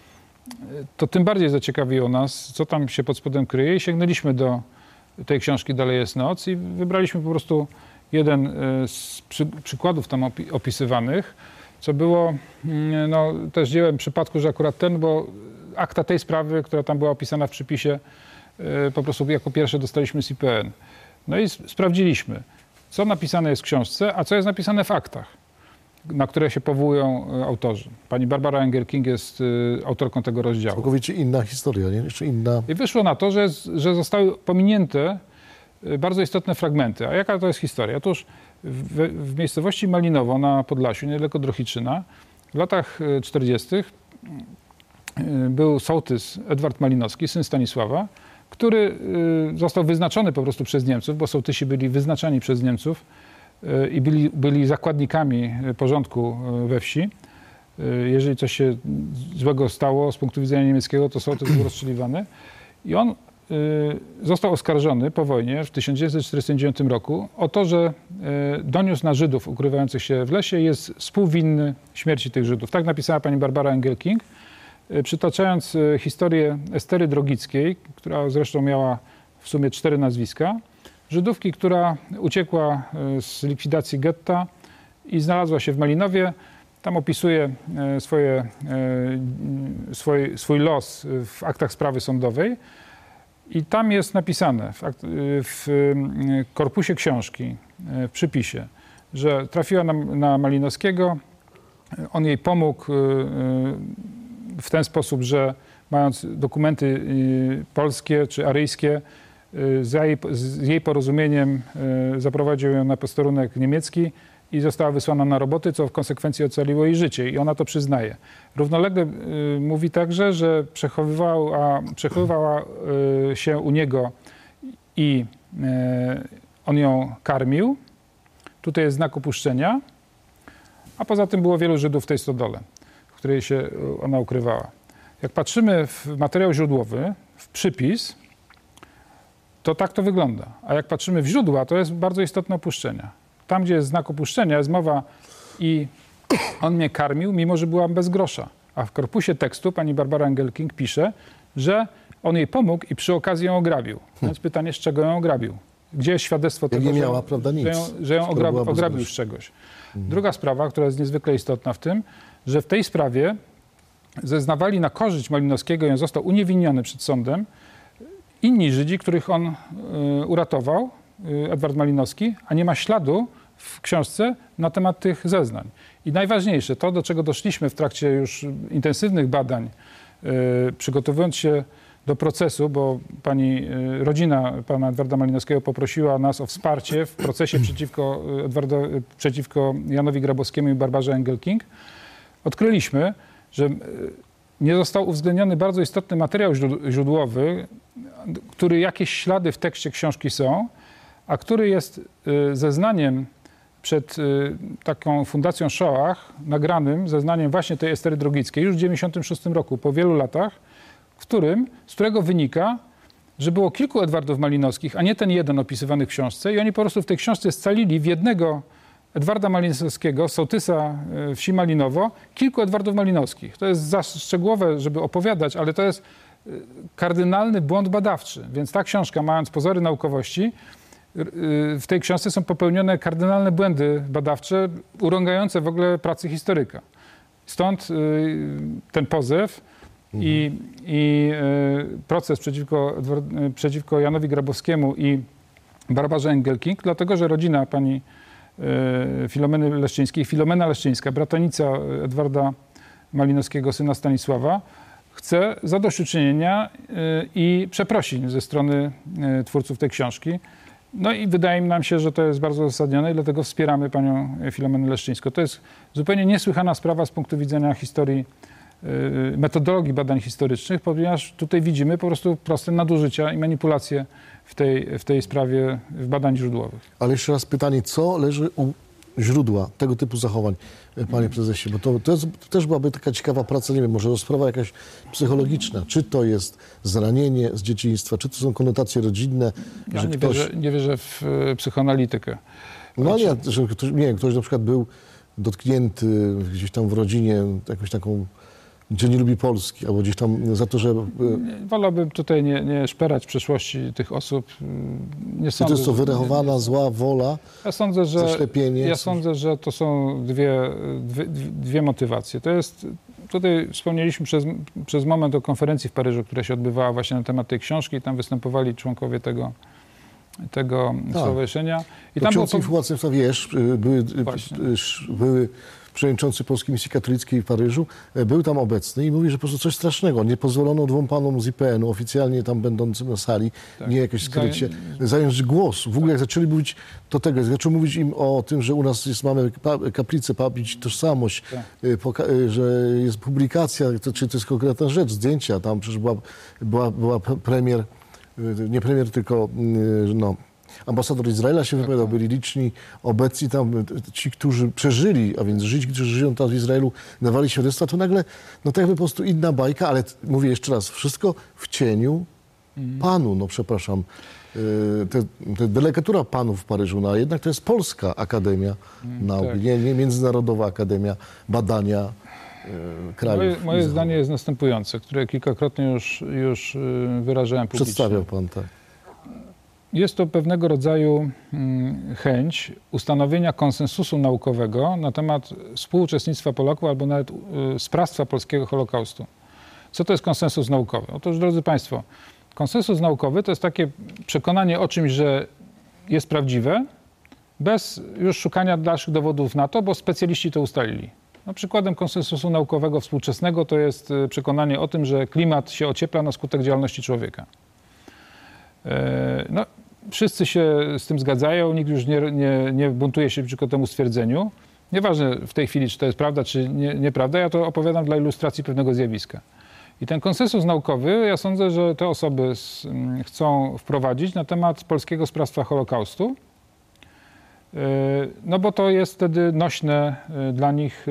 To tym bardziej zaciekawiło nas, co tam się pod spodem kryje i sięgnęliśmy do tej książki Dalej jest noc i wybraliśmy po prostu jeden z przykładów tam opisywanych, co było też dziełem przypadku, że akurat ten, bo akta tej sprawy, która tam była opisana w przypisie, po prostu jako pierwsze dostaliśmy z IPN. No i sprawdziliśmy, co napisane jest w książce, a co jest napisane w aktach, na które się powołują autorzy. Pani Barbara Engelking jest autorką tego rozdziału. Całkowicie inna historia, nie? Jeszcze inna. I wyszło na to, że zostały pominięte bardzo istotne fragmenty. A jaka to jest historia? Otóż w miejscowości Malinowo na Podlasiu, niedaleko Drohiczyna, w latach 40. był sołtys Edward Malinowski, syn Stanisława, który został wyznaczony po prostu przez Niemców, bo sołtysi byli wyznaczani przez Niemców i byli zakładnikami porządku we wsi. Jeżeli coś się złego stało z punktu widzenia niemieckiego, to sołtys był rozstrzeliwany. I on został oskarżony po wojnie w 1949 roku o to, że doniósł na Żydów ukrywających się w lesie i jest współwinny śmierci tych Żydów. Tak napisała pani Barbara Engelking, przytaczając historię Estery Drogickiej, która zresztą miała w sumie 4 nazwiska, Żydówki, która uciekła z likwidacji getta i znalazła się w Malinowie. Tam opisuje swój los w aktach sprawy sądowej i tam jest napisane w korpusie książki, w przypisie, że trafiła na Malinowskiego, on jej pomógł w ten sposób, że mając dokumenty polskie czy aryjskie, z jej porozumieniem zaprowadził ją na posterunek niemiecki i została wysłana na roboty, co w konsekwencji ocaliło jej życie i ona to przyznaje. Równolegle mówi także, że przechowywała się u niego i on ją karmił. Tutaj jest znak opuszczenia, a poza tym było wielu Żydów w tej stodole, w której się ona ukrywała. Jak patrzymy w materiał źródłowy, w przypis, to tak to wygląda. A jak patrzymy w źródła, to jest bardzo istotne opuszczenia. Tam, gdzie jest znak opuszczenia, jest mowa i on mnie karmił, mimo że byłam bez grosza. A w korpusie tekstu pani Barbara Engelking pisze, że on jej pomógł i przy okazji ją ograbił. Więc pytanie, z czego ją ograbił? Gdzie jest świadectwo tego, nie miała, prawda, nic, że ją ograbił z czegoś? Druga sprawa, która jest niezwykle istotna w tym, że w tej sprawie zeznawali na korzyść Malinowskiego i on został uniewinniony przed sądem inni Żydzi, których on uratował, Edward Malinowski, a nie ma śladu w książce na temat tych zeznań. I najważniejsze, to do czego doszliśmy w trakcie już intensywnych badań, przygotowując się do procesu, bo rodzina pana Edwarda Malinowskiego poprosiła nas o wsparcie w procesie przeciwko Janowi Grabowskiemu i Barbarze Engelking, odkryliśmy, że nie został uwzględniony bardzo istotny materiał źródłowy, który jakieś ślady w tekście książki są, a który jest zeznaniem przed taką Fundacją Shoah, nagranym zeznaniem właśnie tej Estery Drogickiej już w 1996 roku, po wielu latach, z którego wynika, że było kilku Edwardów Malinowskich, a nie ten jeden opisywany w książce i oni po prostu w tej książce scalili w jednego Edwarda Malinowskiego, sołtysa wsi Malinowo, kilku Edwardów Malinowskich. To jest za szczegółowe, żeby opowiadać, ale to jest kardynalny błąd badawczy. Więc ta książka, mając pozory naukowości, w tej książce są popełnione kardynalne błędy badawcze, urągające w ogóle pracy historyka. Stąd ten pozew i proces przeciwko Janowi Grabowskiemu i Barbarze Engelking, dlatego że rodzina pani Filomeny Leszczyńskiej, Filomena Leszczyńska, bratanica Edwarda Malinowskiego, syna Stanisława, chce zadośćuczynienia i przeprosin ze strony twórców tej książki. No i wydaje nam się, że to jest bardzo uzasadnione i dlatego wspieramy panią Filomenę Leszczyńską. To jest zupełnie niesłychana sprawa z punktu widzenia historii, metodologii badań historycznych, ponieważ tutaj widzimy po prostu proste nadużycia i manipulacje w tej sprawie w badań źródłowych. Ale jeszcze raz pytanie, co leży u źródła tego typu zachowań, panie prezesie? Bo to też byłaby taka ciekawa praca, nie wiem, może rozprawa jakaś psychologiczna. Czy to jest zranienie z dzieciństwa, czy to są konotacje rodzinne, Ja że nie wierzę w psychoanalitykę. No ale że ktoś, nie wiem, ktoś na przykład był dotknięty gdzieś tam w rodzinie jakąś taką, gdzie nie lubi Polski, albo gdzieś tam za to, że... Wolałbym tutaj nie szperać przeszłości tych osób. Nie sądzę, to jest to wyrachowana zła wola, zaślepienie? Ja sądzę, że to są dwie motywacje. To jest, tutaj wspomnieliśmy przez moment o konferencji w Paryżu, która się odbywała właśnie na temat tej książki i tam występowali członkowie tego stowarzyszenia. I tam ksiądz Władysław Jeż, były przewodniczący Polskiej Misji Katolickiej w Paryżu, był tam obecny i mówi, że po prostu coś strasznego. Nie pozwolono dwóm panom z IPN-u, oficjalnie tam będącym na sali, nie jakieś skrycie, zająć głos. W ogóle jak zaczęli mówić do tego, zaczęli mówić im o tym, że u nas mamy kaplicę, papić tożsamość, że jest publikacja, czy to jest konkretna rzecz, zdjęcia. Tam przecież była premier, nie premier, tylko ambasador Izraela się wypowiadał, byli liczni obecni tam ci, którzy przeżyli, a więc Żydzi, którzy żyją tam w Izraelu, dawali świadectwa, to nagle, tak jakby po prostu inna bajka, ale mówię jeszcze raz, wszystko w cieniu panu, przepraszam, delegatura panów w Paryżu, a jednak to jest Polska Akademia Nauki, nie Międzynarodowa Akademia Badania Krajów. Moje zdanie jest następujące, które kilkakrotnie już wyrażałem publicznie. Przedstawiał pan, tak. Jest to pewnego rodzaju chęć ustanowienia konsensusu naukowego na temat współuczestnictwa Polaków albo nawet sprawstwa polskiego Holokaustu. Co to jest konsensus naukowy? Otóż, drodzy Państwo, konsensus naukowy to jest takie przekonanie o czymś, że jest prawdziwe, bez już szukania dalszych dowodów na to, bo specjaliści to ustalili. Przykładem konsensusu naukowego współczesnego to jest przekonanie o tym, że klimat się ociepla na skutek działalności człowieka. Wszyscy się z tym zgadzają, nikt już nie buntuje się przeciwko temu stwierdzeniu. Nieważne w tej chwili, czy to jest prawda, czy nieprawda, ja to opowiadam dla ilustracji pewnego zjawiska. I ten konsensus naukowy, ja sądzę, że te osoby chcą wprowadzić na temat polskiego sprawstwa Holokaustu, bo to jest wtedy nośne dla nich,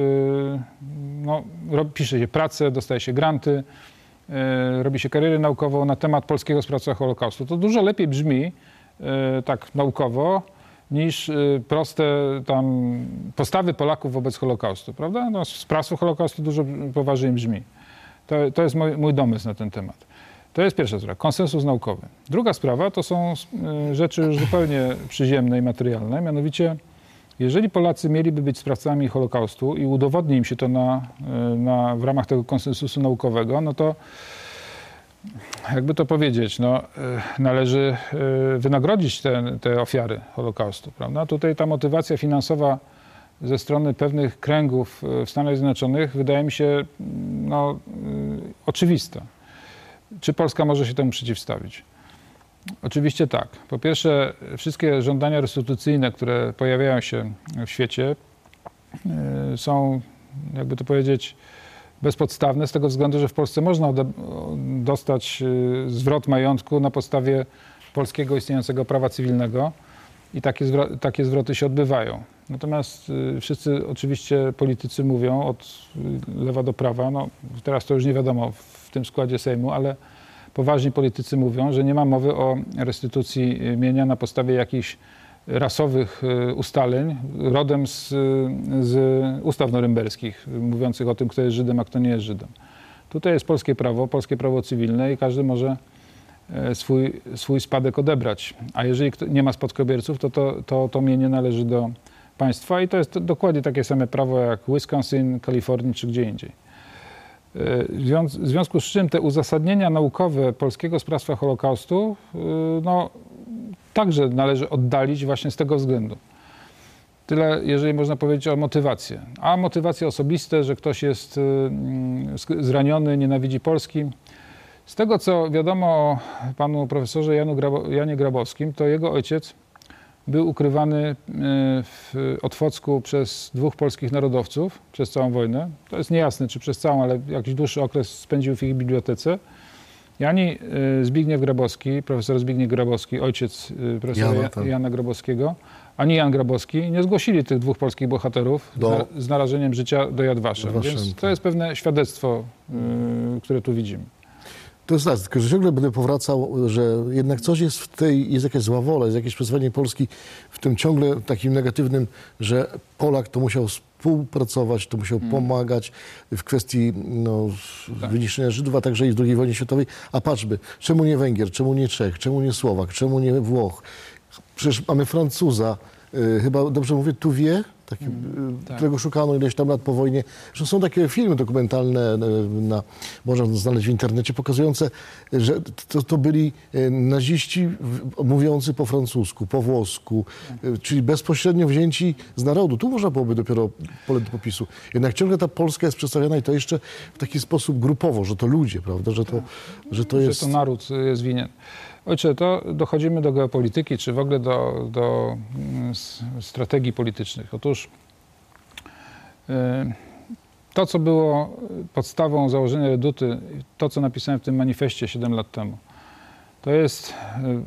pisze się pracę, dostaje się granty, robi się karierę naukową na temat polskiego sprawstwa Holokaustu. To dużo lepiej brzmi tak naukowo niż proste tam postawy Polaków wobec Holokaustu, prawda? Sprawstwo Holokaustu dużo poważniej brzmi. To jest mój domysł na ten temat. To jest pierwsza sprawa, konsensus naukowy. Druga sprawa to są rzeczy już zupełnie przyziemne i materialne, mianowicie jeżeli Polacy mieliby być sprawcami Holokaustu i udowodni im się to w ramach tego konsensusu naukowego, to jakby to powiedzieć, należy wynagrodzić te ofiary Holokaustu, prawda? Tutaj ta motywacja finansowa ze strony pewnych kręgów w Stanach Zjednoczonych wydaje mi się oczywista. Czy Polska może się temu przeciwstawić? Oczywiście tak. Po pierwsze, wszystkie żądania restytucyjne, które pojawiają się w świecie, są, jakby to powiedzieć, bezpodstawne z tego względu, że w Polsce można dostać zwrot majątku na podstawie polskiego istniejącego prawa cywilnego i takie zwroty się odbywają. Natomiast wszyscy oczywiście politycy mówią od lewa do prawa, no teraz to już nie wiadomo w tym składzie Sejmu, ale poważni politycy mówią, że nie ma mowy o restytucji mienia na podstawie jakichś rasowych ustaleń rodem z ustaw norymberskich, mówiących o tym, kto jest Żydem, a kto nie jest Żydem. Tutaj jest polskie prawo cywilne i każdy może swój spadek odebrać. A jeżeli nie ma spadkobierców, to mienie należy do państwa i to jest dokładnie takie same prawo jak Wisconsin, Kalifornii czy gdzie indziej. W związku z czym te uzasadnienia naukowe polskiego sprawstwa Holokaustu no, także należy oddalić właśnie z tego względu. Tyle, jeżeli można powiedzieć o motywację. A motywacje osobiste, że ktoś jest zraniony, nienawidzi Polski. Z tego, co wiadomo o panu profesorze Janie Grabowskim, to jego ojciec był ukrywany w Otwocku przez 2 polskich narodowców przez całą wojnę. To jest niejasne, czy przez całą, ale jakiś dłuższy okres spędził w ich bibliotece. I ani Zbigniew Grabowski, profesor Zbigniew Grabowski, ojciec profesora Jana Grabowskiego, ani Jan Grabowski nie zgłosili tych 2 polskich bohaterów z narażeniem życia do Yad Vashem. Więc to jest pewne świadectwo, które tu widzimy. To jest raz, tylko że ciągle będę powracał, że jednak coś jest jest jakaś zła wola, jest jakieś przedstawienie Polski w tym ciągle takim negatywnym, że Polak to musiał współpracować, to musiał pomagać w kwestii wyniszczenia Żydów, a także i w II wojnie światowej. A patrzmy, czemu nie Węgier, czemu nie Czech, czemu nie Słowak, czemu nie Włoch? Przecież mamy Francuza, chyba dobrze mówię, Touvier, którego szukano ileś tam lat po wojnie. Że są takie filmy dokumentalne, można znaleźć w internecie, pokazujące, że to byli naziści mówiący po francusku, po włosku, czyli bezpośrednio wzięci z narodu. Tu można byłoby dopiero pole do popisu. Jednak ciągle ta Polska jest przedstawiana i to jeszcze w taki sposób grupowo, że to ludzie, prawda, że to jest... Że to naród jest winien. Ojcze, to dochodzimy do geopolityki, czy w ogóle do strategii politycznych. Otóż to, co było podstawą założenia Reduty, to, co napisałem w tym manifestie 7 lat temu, to jest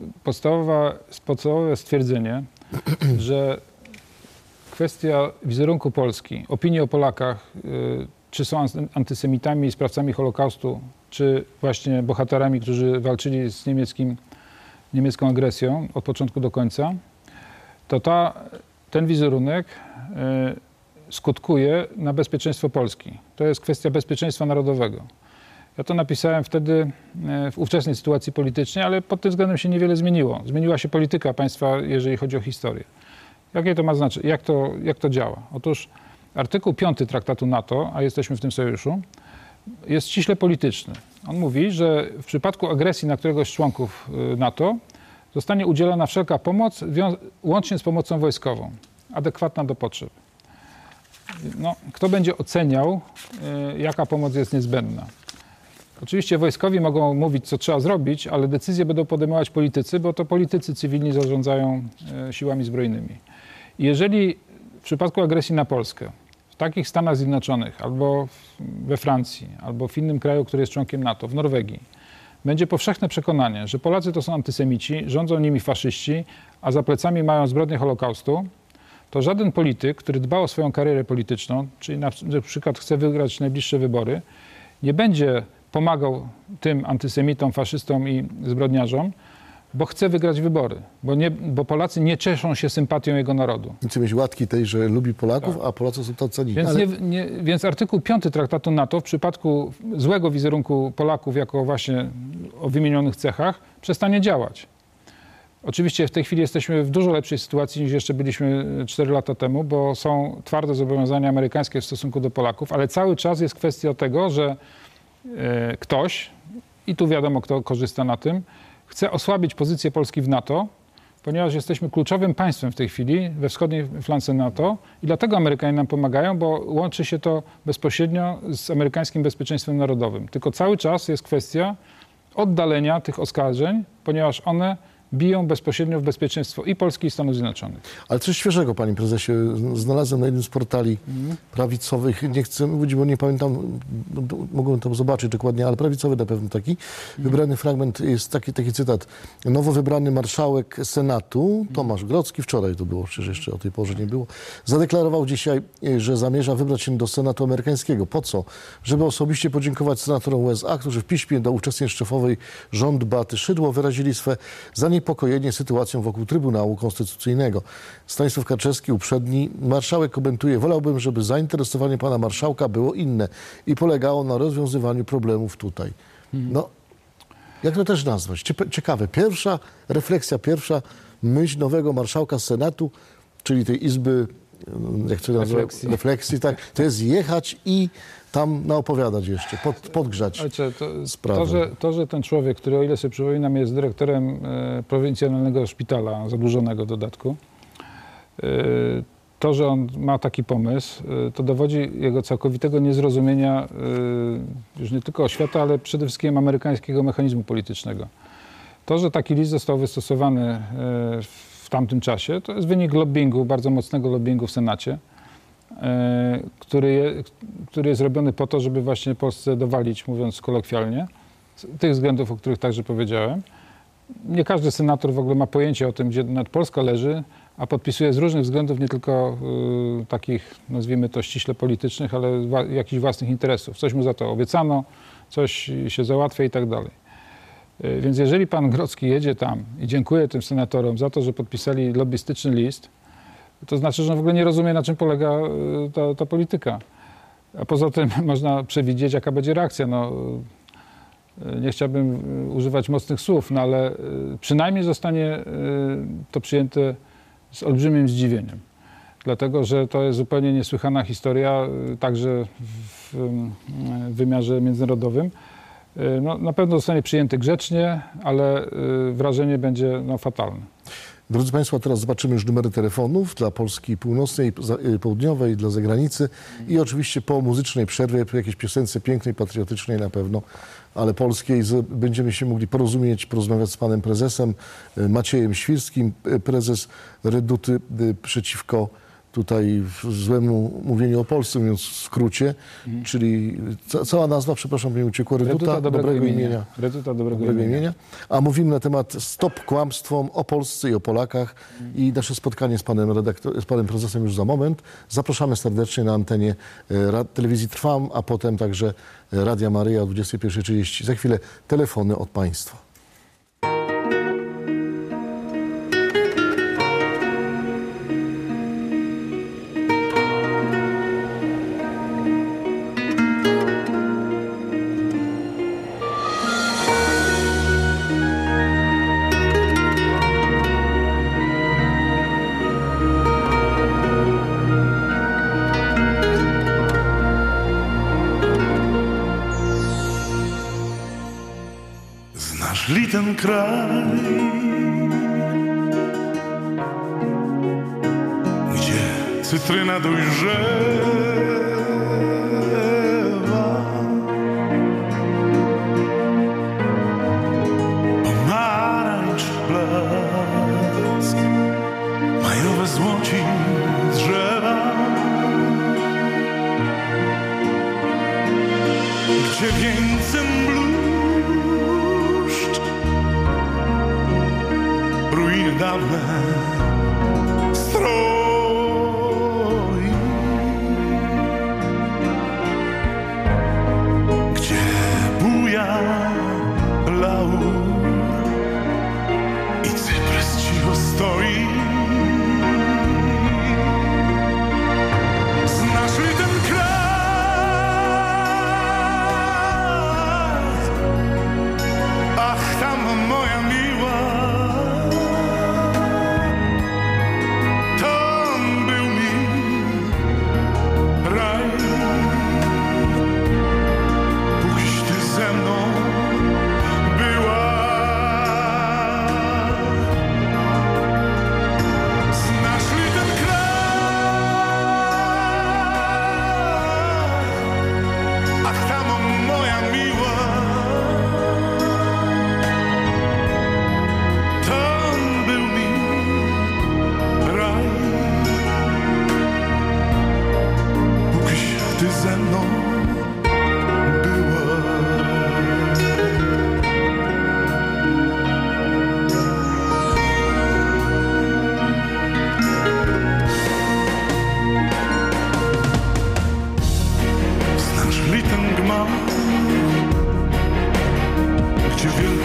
podstawowe stwierdzenie, że kwestia wizerunku Polski, opinii o Polakach, czy są antysemitami i sprawcami Holokaustu, czy właśnie bohaterami, którzy walczyli z niemiecką agresją od początku do końca, to ten wizerunek skutkuje na bezpieczeństwo Polski. To jest kwestia bezpieczeństwa narodowego. Ja to napisałem wtedy w ówczesnej sytuacji politycznej, ale pod tym względem się niewiele zmieniło. Zmieniła się polityka państwa, jeżeli chodzi o historię. Jakie to ma znaczenie? Jak to działa? Otóż artykuł 5 Traktatu NATO, a jesteśmy w tym sojuszu, jest ściśle polityczny. On mówi, że w przypadku agresji na któregoś z członków NATO zostanie udzielona wszelka pomoc, łącznie z pomocą wojskową, adekwatna do potrzeb. No, kto będzie oceniał, jaka pomoc jest niezbędna? Oczywiście wojskowi mogą mówić, co trzeba zrobić, ale decyzje będą podejmować politycy, bo to politycy cywilni zarządzają siłami zbrojnymi. I jeżeli w przypadku agresji na Polskę w takich Stanach Zjednoczonych, albo we Francji, albo w innym kraju, który jest członkiem NATO, w Norwegii, będzie powszechne przekonanie, że Polacy to są antysemici, rządzą nimi faszyści, a za plecami mają zbrodnię Holokaustu, to żaden polityk, który dba o swoją karierę polityczną, czyli na przykład chce wygrać najbliższe wybory, nie będzie pomagał tym antysemitom, faszystom i zbrodniarzom, bo chce wygrać wybory, bo Polacy nie cieszą się sympatią jego narodu. I chce mieć łatki tej, że lubi Polaków, tak. A Polacy są tacy nic. Więc artykuł 5 Traktatu NATO w przypadku złego wizerunku Polaków jako właśnie o wymienionych cechach przestanie działać. Oczywiście w tej chwili jesteśmy w dużo lepszej sytuacji niż jeszcze byliśmy 4 lata temu, bo są twarde zobowiązania amerykańskie w stosunku do Polaków, ale cały czas jest kwestia tego, że ktoś, i tu wiadomo kto korzysta na tym, chce osłabić pozycję Polski w NATO, ponieważ jesteśmy kluczowym państwem w tej chwili we wschodniej flance NATO i dlatego Amerykanie nam pomagają, bo łączy się to bezpośrednio z amerykańskim bezpieczeństwem narodowym. Tylko cały czas jest kwestia oddalenia tych oskarżeń, ponieważ one biją bezpośrednio w bezpieczeństwo i Polski, i Stanów Zjednoczonych. Ale coś świeżego, panie prezesie. Znalazłem na jednym z portali prawicowych, nie chcę mówić, bo nie pamiętam, mogłem to zobaczyć dokładnie, ale prawicowy na pewno taki. Wybrany fragment jest taki cytat. Nowo wybrany marszałek Senatu, Tomasz Grodzki, wczoraj to było, przecież jeszcze o tej porze nie było, zadeklarował dzisiaj, że zamierza wybrać się do Senatu amerykańskiego. Po co? Żeby osobiście podziękować senatorom USA, którzy w piśmie do ówczesnej szefowej rządu Beaty Szydło wyrazili swe zaniepokojenie sytuacją wokół Trybunału Konstytucyjnego. Stanisław Karczewski, uprzedni marszałek, komentuje: wolałbym, żeby zainteresowanie pana marszałka było inne i polegało na rozwiązywaniu problemów tutaj. No, jak to też nazwać? Ciekawe. Pierwsza refleksja, pierwsza myśl nowego marszałka Senatu, czyli tej Izby, jak to nazywa? Refleksji, tak. To jest jechać i tam naopowiadać jeszcze, podgrzać sprawę. To, że ten człowiek, który, o ile sobie przypominam, jest dyrektorem prowincjonalnego szpitala, zadłużonego w dodatku, to, że on ma taki pomysł, to dowodzi jego całkowitego niezrozumienia już nie tylko świata, ale przede wszystkim amerykańskiego mechanizmu politycznego. To, że taki list został wystosowany w tamtym czasie, to jest wynik lobbingu, bardzo mocnego lobbingu w Senacie, który jest robiony po to, żeby właśnie Polsce dowalić, mówiąc kolokwialnie, z tych względów, o których także powiedziałem. Nie każdy senator w ogóle ma pojęcie o tym, gdzie nawet Polska leży, a podpisuje z różnych względów, nie tylko takich, nazwijmy to, ściśle politycznych, ale jakichś własnych interesów. Coś mu za to obiecano, coś się załatwia i tak dalej. Więc jeżeli pan Grodzki jedzie tam i dziękuję tym senatorom za to, że podpisali lobbystyczny list, to znaczy, że on w ogóle nie rozumie, na czym polega ta polityka. A poza tym można przewidzieć, jaka będzie reakcja. No, nie chciałbym używać mocnych słów, no ale przynajmniej zostanie to przyjęte z olbrzymim zdziwieniem. Dlatego, że to jest zupełnie niesłychana historia, także w wymiarze międzynarodowym. No, na pewno zostanie przyjęty grzecznie, ale wrażenie będzie fatalne. Drodzy Państwo, teraz zobaczymy już numery telefonów dla Polski Północnej, Południowej, dla zagranicy i oczywiście po muzycznej przerwie, po jakiejś piosence pięknej, patriotycznej na pewno, ale polskiej, będziemy się mogli porozmawiać z panem prezesem Maciejem Świrskim, prezes Reduty przeciwko tutaj złemu mówieniu o Polsce, mówiąc w skrócie, czyli cała nazwa, przepraszam, mi uciekło, Reduta Dobrego Imienia. Reduta Dobrego Imienia. A mówimy na temat Stop Kłamstwom o Polsce i o Polakach i nasze spotkanie z panem prezesem już za moment. Zapraszamy serdecznie na antenie telewizji Trwam, a potem także Radia Maryja o 21:30. Za chwilę telefony od państwa. Znasz li ten kraj, gdzie cytryna dojrzewa, pomarańcz blask, majowe złoci drzewa, gdzie wieńcem ruiny dawne stroi, gdzie buja laur i cyprys cicho stoi. Znasz li ten kraj? Ach, tam moja miła,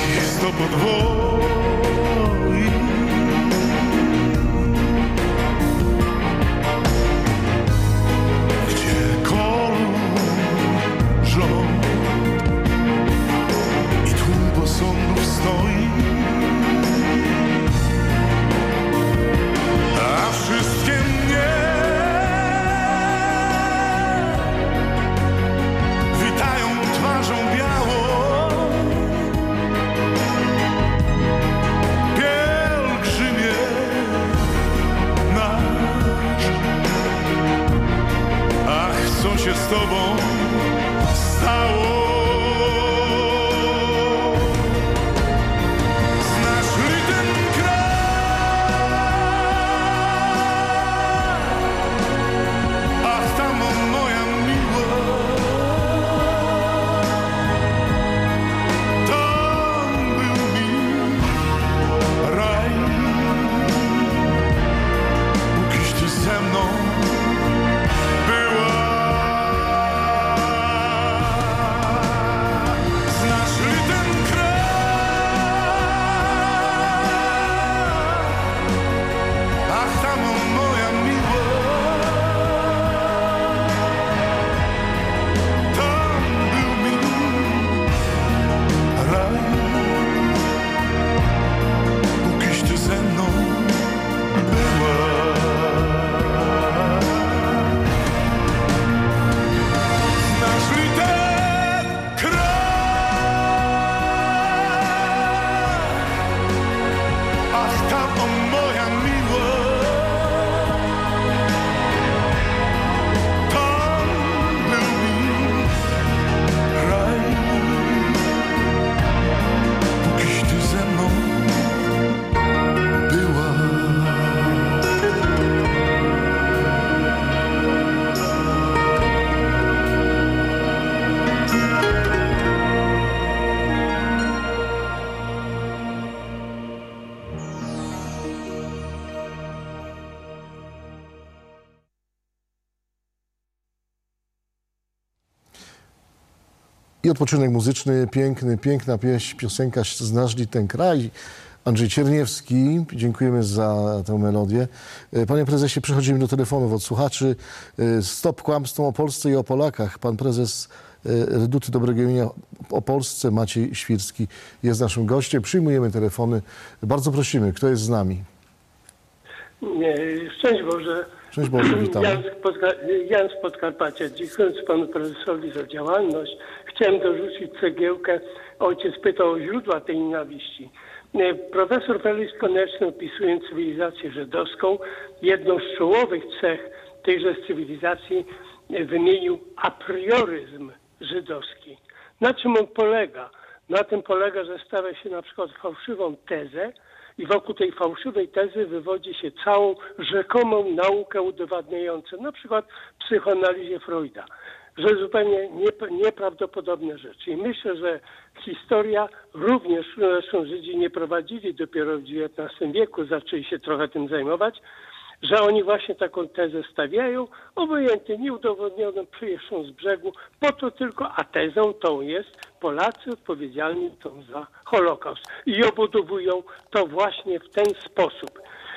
i 100 podwoi. Gdzie kolor rząd i tłum posągów stoi, a wszystkie mnie witają twarzą białą. Pielgrzymie nasz, ach, co się z tobą stało? Znasz li ten kraj? Ach, tam moja miła, tam był mi raj, pókiś ty ze mną była. Znasz li ten kraj? Ach, tam moja miła, tam był mi raj, pókiś ty ze mną była. Znasz li ten kraj? Ach, tam moja miła, tam był mi raj, pókiś ty ze mną była. I odpoczynek muzyczny, piękny, piękna piosenka Znasz li ten kraj? Andrzej Czerniewski, dziękujemy za tę melodię. Panie prezesie, przechodzimy do telefonów od słuchaczy. Stop kłamstwom o Polsce i o Polakach. Pan prezes Reduty Dobrego Imienia o Polsce, Maciej Świrski, jest naszym gościem. Przyjmujemy telefony. Bardzo prosimy, kto jest z nami? Szczęść Boże. Szczęść Boże, witamy. Jan z Podkarpacia. Dziękując panu prezesowi za działalność, chciałem dorzucić cegiełkę. Ojciec pytał o źródła tej nienawiści. Profesor Felix Koneczny, opisując cywilizację żydowską, jedną z czołowych cech tejże cywilizacji wymienił aprioryzm żydowski. Na czym on polega? Na tym polega, że stawia się na przykład fałszywą tezę i wokół tej fałszywej tezy wywodzi się całą rzekomą naukę udowadniającą, na przykład w psychoanalizie Freuda, że zupełnie nieprawdopodobne rzeczy. I myślę, że historia również, zresztą Żydzi nie prowadzili dopiero w XIX wieku, zaczęli się trochę tym zajmować, że oni właśnie taką tezę stawiają, obojętnie nieudowodnioną, przyjeżdżą z brzegu, po to tylko, a tezą tą jest, Polacy odpowiedzialni są za Holokaust i obudowują to właśnie w ten sposób.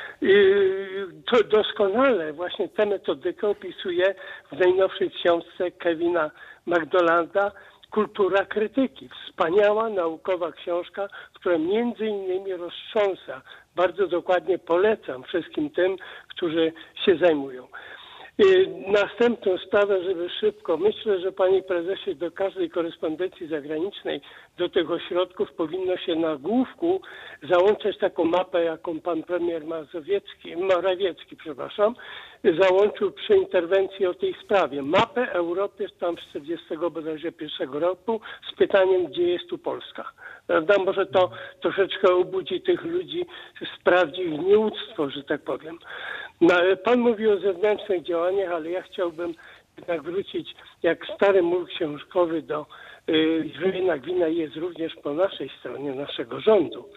To doskonale właśnie tę metodykę opisuje w najnowszej książce Kevina McDonalda Kultura krytyki. Wspaniała naukowa książka, która między innymi roztrząsa. Bardzo dokładnie polecam wszystkim tym, którzy się zajmują. Następną sprawę, żeby szybko, myślę, że panie prezesie, do każdej korespondencji zagranicznej, do tych ośrodków powinno się na główku załączać taką mapę, jaką pan premier Morawiecki, załączył przy interwencji o tej sprawie. Mapę Europy tam z 1941 roku z pytaniem, gdzie jest tu Polska. Prawda? Może to troszeczkę obudzi tych ludzi, sprawdzi ich nieuctwo, że tak powiem. No, pan mówi o zewnętrznych działaniach, ale ja chciałbym jednak wrócić jak stary mur książkowy że jednak wina jest również po naszej stronie, naszego rządu.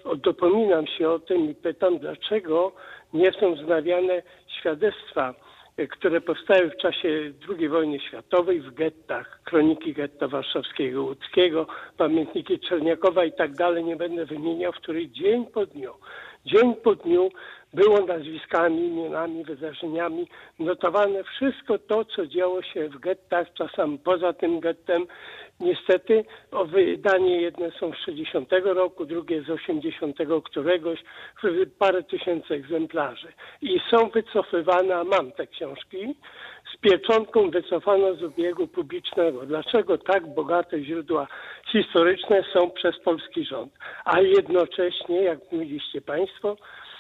Dopominam się o tym i pytam, dlaczego nie są wznawiane świadectwa które powstały w czasie II wojny światowej w gettach, kroniki getta warszawskiego, łódzkiego, pamiętniki Czerniakowa i tak dalej, nie będę wymieniał, w których dzień po dniu było nazwiskami, imionami, wydarzeniami notowane wszystko to, co działo się w gettach, czasem poza tym gettem. Niestety wydanie jedne są z 60 roku, drugie z 80 któregoś, parę tysięcy egzemplarzy. I są wycofywane, a mam te książki, z pieczątką wycofano z obiegu publicznego. Dlaczego tak bogate źródła historyczne są przez polski rząd? A jednocześnie, jak mówiliście państwo,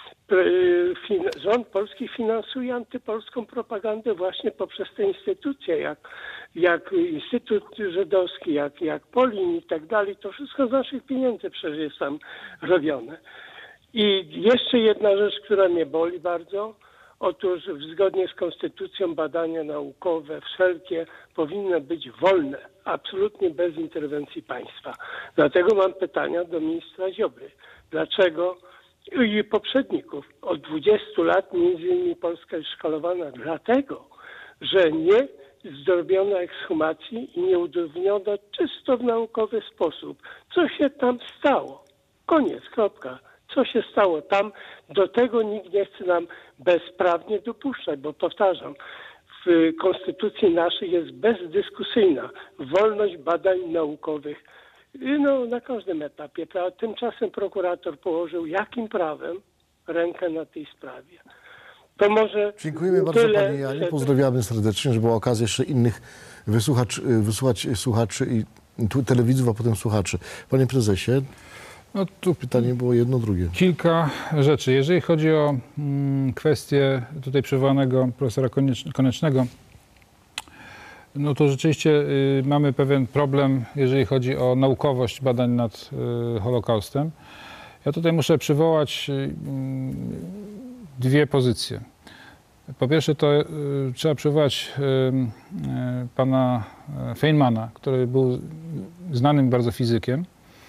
rząd polski finansuje antypolską propagandę właśnie poprzez te instytucje, jak Instytut Żydowski, jak Polin i tak dalej. To wszystko z naszych pieniędzy przecież jest tam robione. I jeszcze jedna rzecz, która mnie boli bardzo. Otóż zgodnie z konstytucją badania naukowe wszelkie powinny być wolne, absolutnie bez interwencji państwa. Dlatego mam pytania do ministra Ziobry. Dlaczego i poprzedników od 20 lat między innymi Polska jest szkalowana dlatego, że nie zrobiono ekshumacji i nie udowodniono czysto w naukowy sposób, co się tam stało. Koniec, kropka. Co się stało tam, do tego nikt nie chce nam bezprawnie dopuszczać, bo powtarzam, w konstytucji naszej jest bezdyskusyjna wolność badań naukowych na każdym etapie. Tymczasem prokurator położył jakim prawem rękę na tej sprawie. To może dziękujemy bardzo Pani Janie, pozdrawiamy serdecznie, że była okazja jeszcze innych wysłuchać słuchaczy i telewidzów, a potem słuchaczy. Panie prezesie, no tu pytanie było jedno, drugie. Kilka rzeczy. Jeżeli chodzi o kwestię tutaj przywołanego profesora Konecznego, no to rzeczywiście mamy pewien problem, jeżeli chodzi o naukowość badań nad Holokaustem. Ja tutaj muszę przywołać dwie pozycje. Po pierwsze to trzeba przywołać pana Feynmana, który był znanym bardzo fizykiem,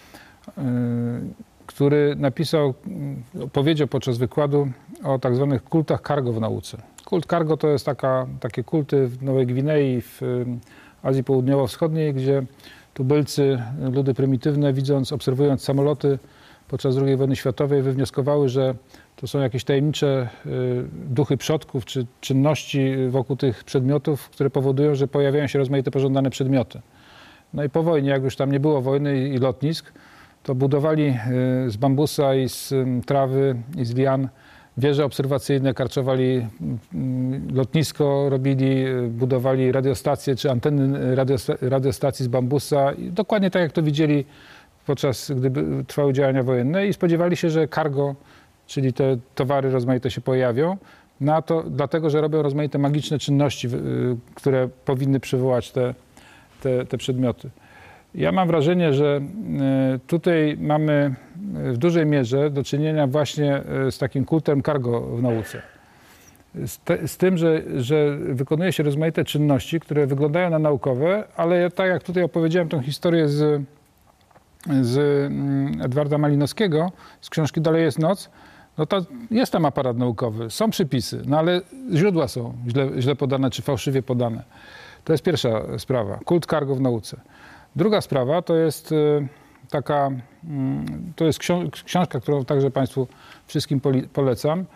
który powiedział podczas wykładu o tak zwanych kultach cargo w nauce. Kult cargo to jest takie kulty w Nowej Gwinei, w Azji Południowo-Wschodniej, gdzie tubylcy, ludy prymitywne, obserwując samoloty podczas II wojny światowej, wywnioskowały, że to są jakieś tajemnicze duchy przodków czy czynności wokół tych przedmiotów, które powodują, że pojawiają się rozmaite pożądane przedmioty. No i po wojnie, jak już tam nie było wojny i lotnisk, to budowali z bambusa i z trawy i z lian wieże obserwacyjne, karczowali lotnisko, budowali radiostacje czy anteny radiostacji z bambusa. I dokładnie tak, jak to widzieli podczas gdy trwały działania wojenne i spodziewali się, że cargo, czyli te towary rozmaite się pojawią, dlatego, że robią rozmaite magiczne czynności, które powinny przywołać te przedmioty. Ja mam wrażenie, że tutaj mamy w dużej mierze do czynienia właśnie z takim kultem cargo w nauce. Z tym, że wykonuje się rozmaite czynności, które wyglądają na naukowe, ale tak jak tutaj opowiedziałem tę historię z Edwarda Malinowskiego, z książki Dalej jest noc, no to jest tam aparat naukowy, są przypisy, no ale źródła są źle podane czy fałszywie podane. To jest pierwsza sprawa, kult cargo w nauce. Druga sprawa to jest książka, którą także Państwu wszystkim polecam.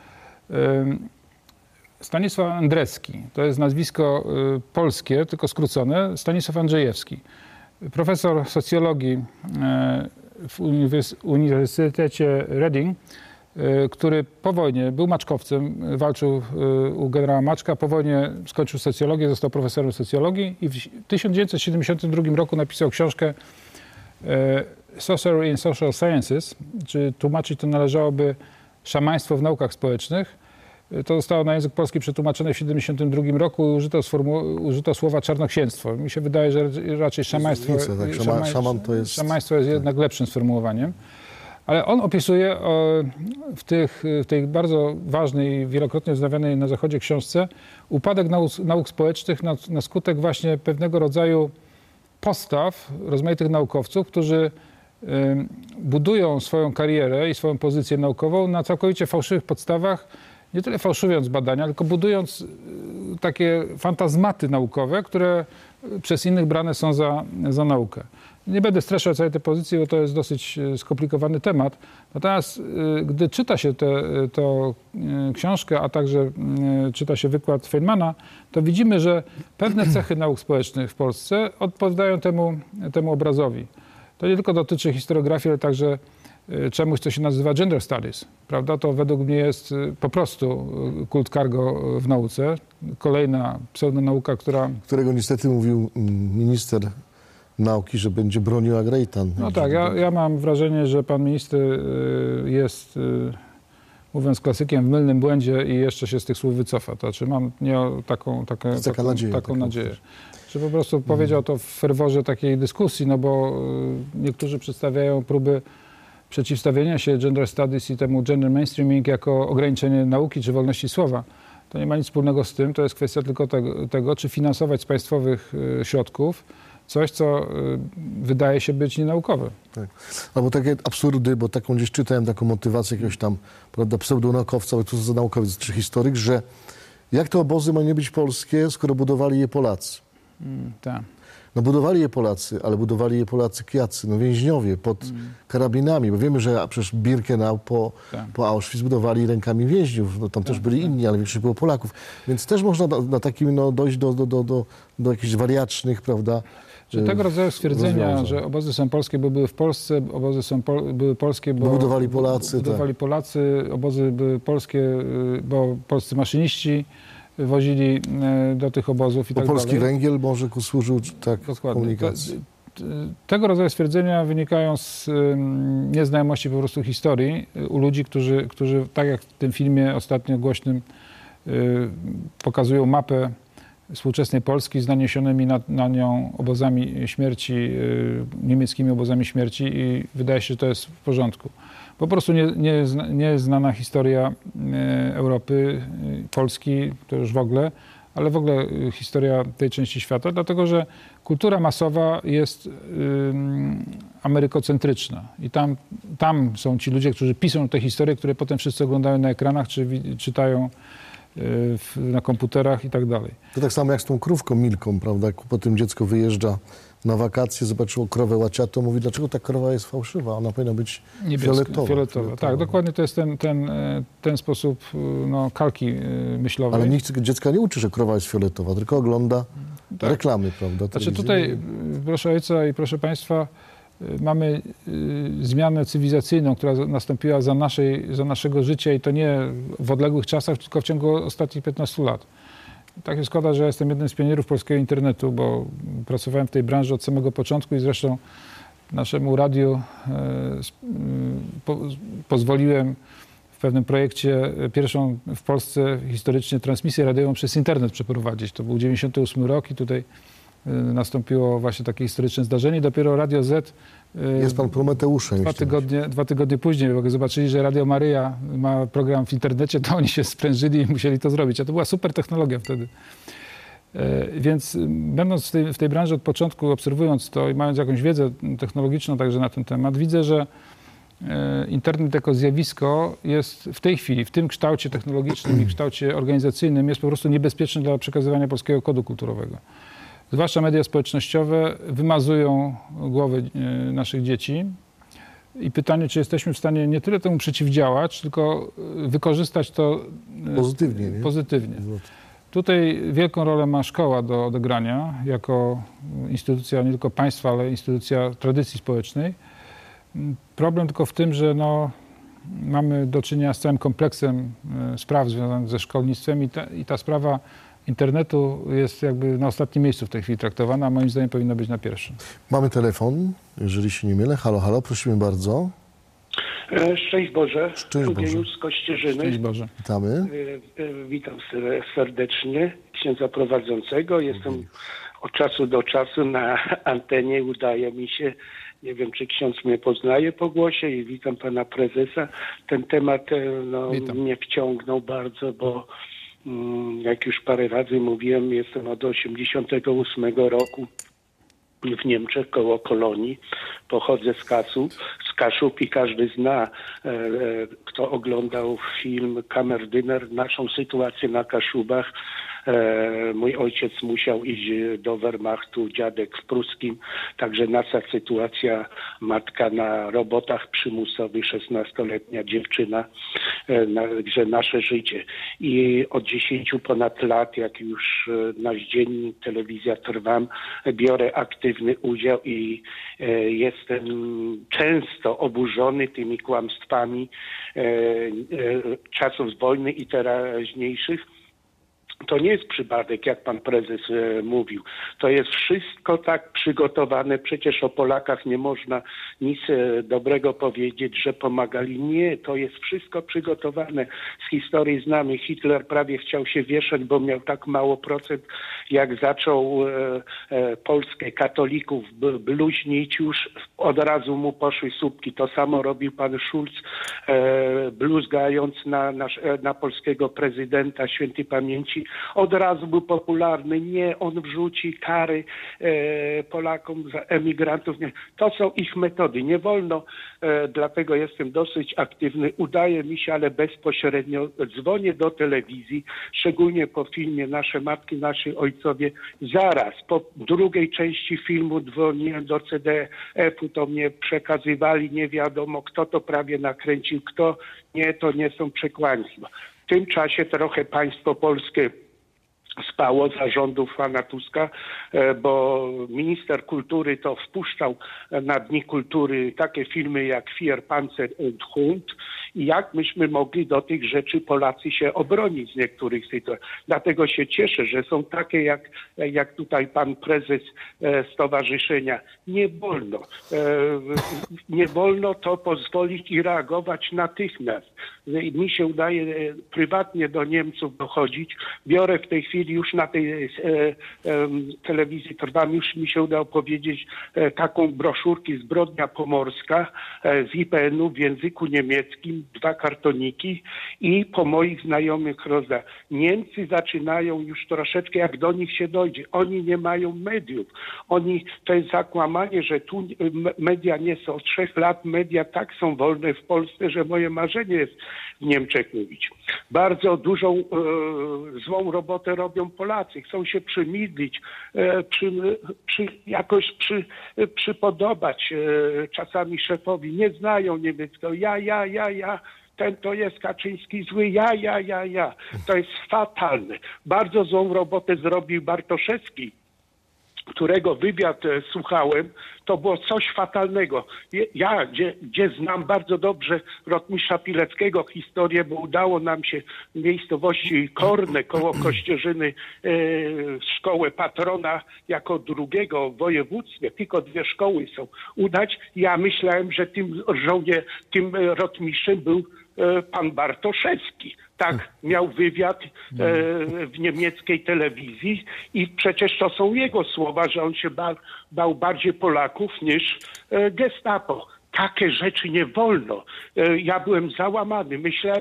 Stanisław Andrecki, to jest nazwisko polskie, tylko skrócone, Stanisław Andrzejewski. Profesor socjologii w Uniwersytecie Reading, który po wojnie był maczkowcem, walczył u generała Maczka, po wojnie skończył socjologię, został profesorem socjologii i w 1972 roku napisał książkę Sorcery in Social Sciences, czy tłumaczyć to należałoby szamaństwo w naukach społecznych. To zostało na język polski przetłumaczone w 1972 roku i użyto słowa czarnoksięstwo. Mi się wydaje, że raczej szamaństwo jest jednak lepszym sformułowaniem. Ale on opisuje w tej bardzo ważnej, wielokrotnie wznawianej na Zachodzie książce upadek nauk społecznych na skutek właśnie pewnego rodzaju postaw rozmaitych naukowców, którzy budują swoją karierę i swoją pozycję naukową na całkowicie fałszywych podstawach, nie tyle fałszując badania, tylko budując takie fantazmaty naukowe, które przez innych brane są za naukę. Nie będę streszczał całej tej pozycji, bo to jest dosyć skomplikowany temat. Natomiast gdy czyta się tę książkę, a także czyta się wykład Feynmana, to widzimy, że pewne cechy nauk społecznych w Polsce odpowiadają temu obrazowi. To nie tylko dotyczy historiografii, ale także czemuś, co się nazywa gender studies, prawda? To według mnie jest po prostu kult cargo w nauce. Kolejna pseudonauka, którego niestety mówił minister nauki, że będzie bronił Agrejtan. No tak, ja mam wrażenie, że pan minister jest, mówiąc klasykiem, w mylnym błędzie i jeszcze się z tych słów wycofa. To znaczy mam taką nadzieję. Że po prostu powiedział to w ferworze takiej dyskusji, no bo niektórzy przedstawiają próby przeciwstawienia się gender studies i temu gender mainstreaming jako ograniczenie nauki czy wolności słowa. To nie ma nic wspólnego z tym, to jest kwestia tylko tego, czy finansować z państwowych środków coś, co wydaje się być nienaukowe. Tak. Albo takie absurdy, bo taką gdzieś czytałem, taką motywację jakiegoś tam, prawda, pseudonaukowca, ale to za naukowiec czy historyk, że jak te obozy mają nie być polskie, skoro budowali je Polacy. Tak. No budowali je Polacy, ale budowali je Polacy kijacy, no więźniowie pod karabinami, bo wiemy, że przecież Birkenau po Auschwitz budowali rękami więźniów, no tam też byli inni, ale większość było Polaków. Więc też można na takim dojść do jakichś wariacznych, prawda, że tego rodzaju stwierdzenia, że obozy są polskie, bo były w Polsce, obozy były polskie, bo budowali Polacy. Budowali Polacy, obozy były polskie, bo polscy maszyniści wozili do tych obozów i tak dalej. Polski węgiel może służył tak komunikacji. Tego rodzaju stwierdzenia wynikają z nieznajomości po prostu historii u ludzi, którzy tak jak w tym filmie ostatnio głośnym pokazują mapę współczesnej Polski z naniesionymi na nią obozami śmierci, niemieckimi obozami śmierci i wydaje się, że to jest w porządku. Po prostu nie jest znana historia Europy, Polski, to już w ogóle, ale w ogóle historia tej części świata, dlatego że kultura masowa jest amerykocentryczna i tam są ci ludzie, którzy piszą te historie, które potem wszyscy oglądają na ekranach, czy czytają na komputerach i tak dalej. To tak samo jak z tą krówką Milką, prawda? Jak potem dziecko wyjeżdża na wakacje, zobaczyło krowę łaciatą, mówi, dlaczego ta krowa jest fałszywa? Ona powinna być fioletowa. Tak, dokładnie to jest ten sposób kalki myślowej. Ale nikt dziecka nie uczy, że krowa jest fioletowa, tylko ogląda reklamy, prawda? Znaczy tutaj, proszę ojca i proszę państwa, mamy zmianę cywilizacyjną, która nastąpiła za naszego życia i to nie w odległych czasach, tylko w ciągu ostatnich 15 lat. Tak się składa, że ja jestem jednym z pionierów polskiego internetu, bo pracowałem w tej branży od samego początku i zresztą naszemu radiu pozwoliłem w pewnym projekcie pierwszą w Polsce historycznie transmisję radiową przez internet przeprowadzić. To był 98 rok i tutaj nastąpiło właśnie takie historyczne zdarzenie. Dopiero Radio Z jest pan Prometeuszem. 2 tygodnie później, jak zobaczyli, że Radio Maryja ma program w internecie, to oni się sprężyli i musieli to zrobić. A to była super technologia wtedy. Więc będąc w tej branży od początku, obserwując to i mając jakąś wiedzę technologiczną także na ten temat, widzę, że internet jako zjawisko jest w tej chwili, w tym kształcie technologicznym i kształcie organizacyjnym jest po prostu niebezpieczny dla przekazywania polskiego kodu kulturowego. Zwłaszcza media społecznościowe wymazują głowy naszych dzieci i pytanie, czy jesteśmy w stanie nie tyle temu przeciwdziałać, tylko wykorzystać to pozytywnie. Tutaj wielką rolę ma szkoła do odegrania jako instytucja nie tylko państwa, ale instytucja tradycji społecznej. Problem tylko w tym, że mamy do czynienia z całym kompleksem spraw związanych ze szkolnictwem i ta sprawa internetu jest jakby na ostatnim miejscu w tej chwili traktowana, a moim zdaniem powinna być na pierwszym. Mamy telefon, jeżeli się nie mylę. Halo, halo, prosimy bardzo. Szczęść Boże. Szczęść Boże. Już z Kościerzyny. Szczęść Boże. Witamy. Witam serdecznie księdza prowadzącego. Jestem od czasu do czasu na antenie. Udaje mi się, nie wiem, czy ksiądz mnie poznaje po głosie i witam pana prezesa. Ten temat mnie wciągnął bardzo, bo jak już parę razy mówiłem, jestem od 1988 roku w Niemczech koło Kolonii. Pochodzę z Kaszub i każdy zna, kto oglądał film Kamerdyner, naszą sytuację na Kaszubach. Mój ojciec musiał iść do Wehrmachtu, dziadek w pruskim, także nasza sytuacja, matka na robotach przymusowych, 16-letnia dziewczyna, że nasze życie. I od 10 ponad lat, jak już nasz dzień, telewizja Trwam, biorę aktywny udział i jestem często oburzony tymi kłamstwami czasów wojny i teraźniejszych. To nie jest przypadek, jak pan prezes mówił. To jest wszystko tak przygotowane. Przecież o Polakach nie można nic dobrego powiedzieć, że pomagali. Nie, to jest wszystko przygotowane. Z historii znamy. Hitler prawie chciał się wieszać, bo miał tak mało procent. Jak zaczął Polskę, katolików bluźnić, już od razu mu poszły słupki. To samo robił pan Schulz, bluzgając na polskiego prezydenta świętej pamięci. Od razu był popularny. Nie, on wrzuci kary Polakom za emigrantów. Nie. To są ich metody. Nie wolno, dlatego jestem dosyć aktywny. Udaje mi się, ale bezpośrednio dzwonię do telewizji, szczególnie po filmie Nasze Matki, Nasi Ojcowie. Zaraz po drugiej części filmu dzwoniłem do CDF-u, to mnie przekazywali, nie wiadomo kto to prawie nakręcił, kto nie, to nie są przekłamstwa. W tym czasie trochę państwo polskie spało za rządów pana Tuska, bo minister kultury to wpuszczał na Dni Kultury takie filmy jak Vier Panzer und Hund i jak myśmy mogli do tych rzeczy Polacy się obronić z niektórych sytuacji. Dlatego się cieszę, że są takie jak tutaj pan prezes stowarzyszenia. Nie wolno to pozwolić i reagować natychmiast. Mi się udaje prywatnie do Niemców dochodzić. Biorę w tej chwili już na tej telewizji Trwam, już mi się udało powiedzieć taką broszurki Zbrodnia Pomorska z IPN-u w języku niemieckim, 2 kartoniki i po moich znajomych rozdach. Niemcy zaczynają już troszeczkę, jak do nich się dojdzie. Oni nie mają mediów. To jest zakłamanie, że tu media nie są. Od 3 lat media tak są wolne w Polsce, że moje marzenie jest w Niemczech mówić. Bardzo dużą, złą robotę robią Polacy. Chcą się przymidlić, jakoś przypodobać czasami szefowi. Nie znają niemieckiego. Ja. Ten to jest Kaczyński zły. Ja. To jest fatalne. Bardzo złą robotę zrobił Bartoszewski, którego wywiad słuchałem, to było coś fatalnego. Ja, gdzie znam bardzo dobrze rotmistrza Pileckiego historię, bo udało nam się w miejscowości Korne koło Kościerzyny szkołę patrona jako drugiego w województwie, tylko 2 szkoły są, udać. Ja myślałem, że tym rotmistrzem był pan Bartoszewski. Tak, miał wywiad w niemieckiej telewizji i przecież to są jego słowa, że on się bał bardziej Polaków niż Gestapo. Takie rzeczy nie wolno. Ja byłem załamany. Myślałem,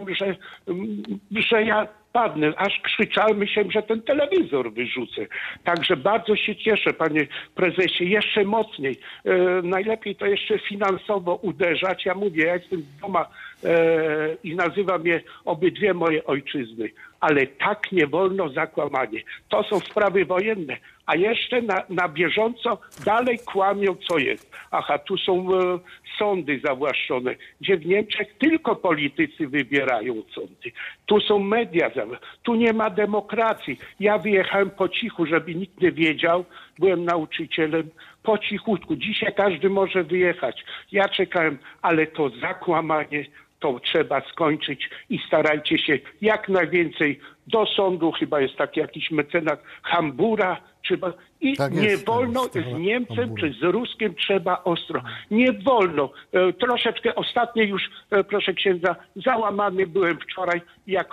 że ja padnę. Aż krzyczałem, myślałem, że ten telewizor wyrzucę. Także bardzo się cieszę, panie prezesie. Jeszcze mocniej. Najlepiej to jeszcze finansowo uderzać. Ja mówię, ja jestem doma i nazywam je obydwie moje ojczyzny. Ale tak nie wolno zakłamanie. To są sprawy wojenne. A jeszcze na bieżąco dalej kłamią, co jest. Aha, tu są sądy zawłaszczone, gdzie w Niemczech tylko politycy wybierają sądy. Tu są media, tu nie ma demokracji. Ja wyjechałem po cichu, żeby nikt nie wiedział. Byłem nauczycielem po cichutku. Dzisiaj każdy może wyjechać. Ja czekałem, ale to zakłamanie to trzeba skończyć i starajcie się jak najwięcej do sądu, chyba jest taki jakiś mecenas Hambura, tak nie jest, wolno z Niemcem czy z Ruskiem trzeba ostro. Nie wolno. Troszeczkę ostatnio już, proszę księdza, załamany byłem wczoraj, jak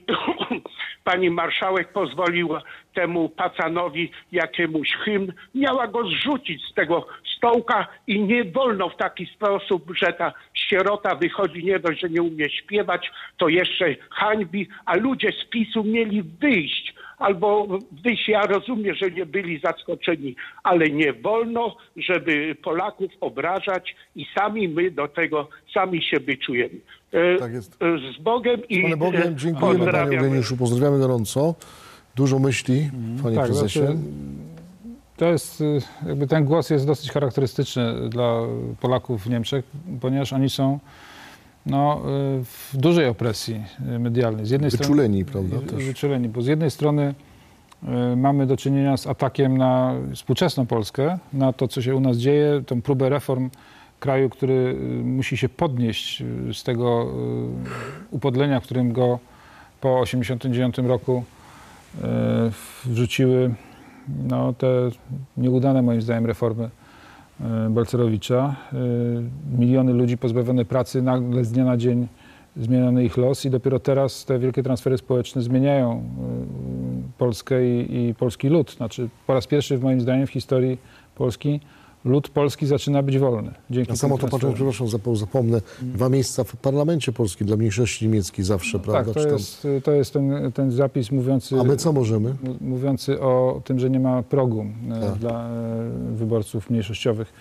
pani marszałek pozwoliła temu pacanowi jakiemuś hymn. Miała go zrzucić z tego stołka i nie wolno w taki sposób, że ta sierota wychodzi, nie dość, że nie umie śpiewać, to jeszcze hańbi, a ludzie z PiS-u mieli wyjść, albo gdyś ja rozumiem, że nie byli zaskoczeni, ale nie wolno, żeby Polaków obrażać i sami my do tego, sami się wyczujemy. Tak jest. Z Bogiem i Panie Bogiem, dziękujemy panie pozdrawiamy. Eugeniuszu, pozdrawiamy gorąco. Dużo myśli, panie Tak, prezesie. znaczy, to jest, jakby ten głos jest dosyć charakterystyczny dla Polaków w Niemczech, ponieważ oni są w dużej opresji medialnej. Z jednej Wyczuleni, prawda? Też. Wyczuleni, bo z jednej strony mamy do czynienia z atakiem na współczesną Polskę, na to, co się u nas dzieje, tą próbę reform kraju, który musi się podnieść z tego upodlenia, w którym go po 1989 roku wrzuciły te nieudane moim zdaniem reformy Balcerowicza. Miliony ludzi pozbawione pracy, nagle z dnia na dzień zmieniony ich los i dopiero teraz te wielkie transfery społeczne zmieniają Polskę i polski lud. Znaczy po raz pierwszy moim zdaniem w historii Polski lud polski zaczyna być wolny. Dzięki samo tym to patrzę, transferom. przepraszam, zapomnę, 2 miejsca w parlamencie polskim dla mniejszości niemieckiej zawsze, prawda? Tak, to jest ten zapis mówiący... A my co możemy? Mówiący o tym, że nie ma progu Tak. dla wyborców mniejszościowych.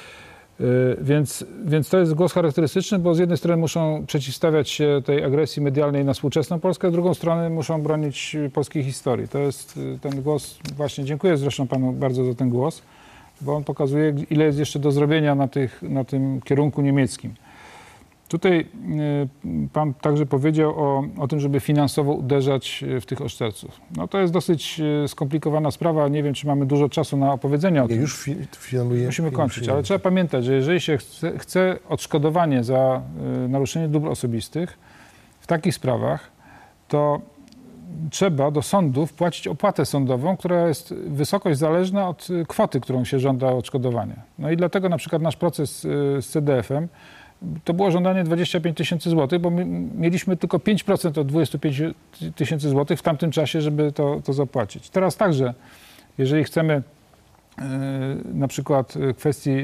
Więc to jest głos charakterystyczny, bo z jednej strony muszą przeciwstawiać się tej agresji medialnej na współczesną Polskę, a z drugiej strony muszą bronić polskiej historii. To jest ten głos, właśnie dziękuję zresztą panu bardzo za ten głos, bo on pokazuje, ile jest jeszcze do zrobienia na tym kierunku niemieckim. Tutaj pan także powiedział o tym, żeby finansowo uderzać w tych oszczerców. To jest dosyć skomplikowana sprawa. Nie wiem, czy mamy dużo czasu na opowiedzenie o tym. Już finalujemy. Musimy kończyć, ale trzeba pamiętać, że jeżeli się chce odszkodowanie za naruszenie dóbr osobistych w takich sprawach, to trzeba do sądu wpłacić opłatę sądową, która jest wysokość zależna od kwoty, którą się żąda odszkodowania. I dlatego na przykład nasz proces z CDF-em to było żądanie 25 tysięcy złotych, bo my mieliśmy tylko 5% od 25 tysięcy złotych w tamtym czasie, żeby to zapłacić. Teraz także, jeżeli chcemy na przykład w kwestii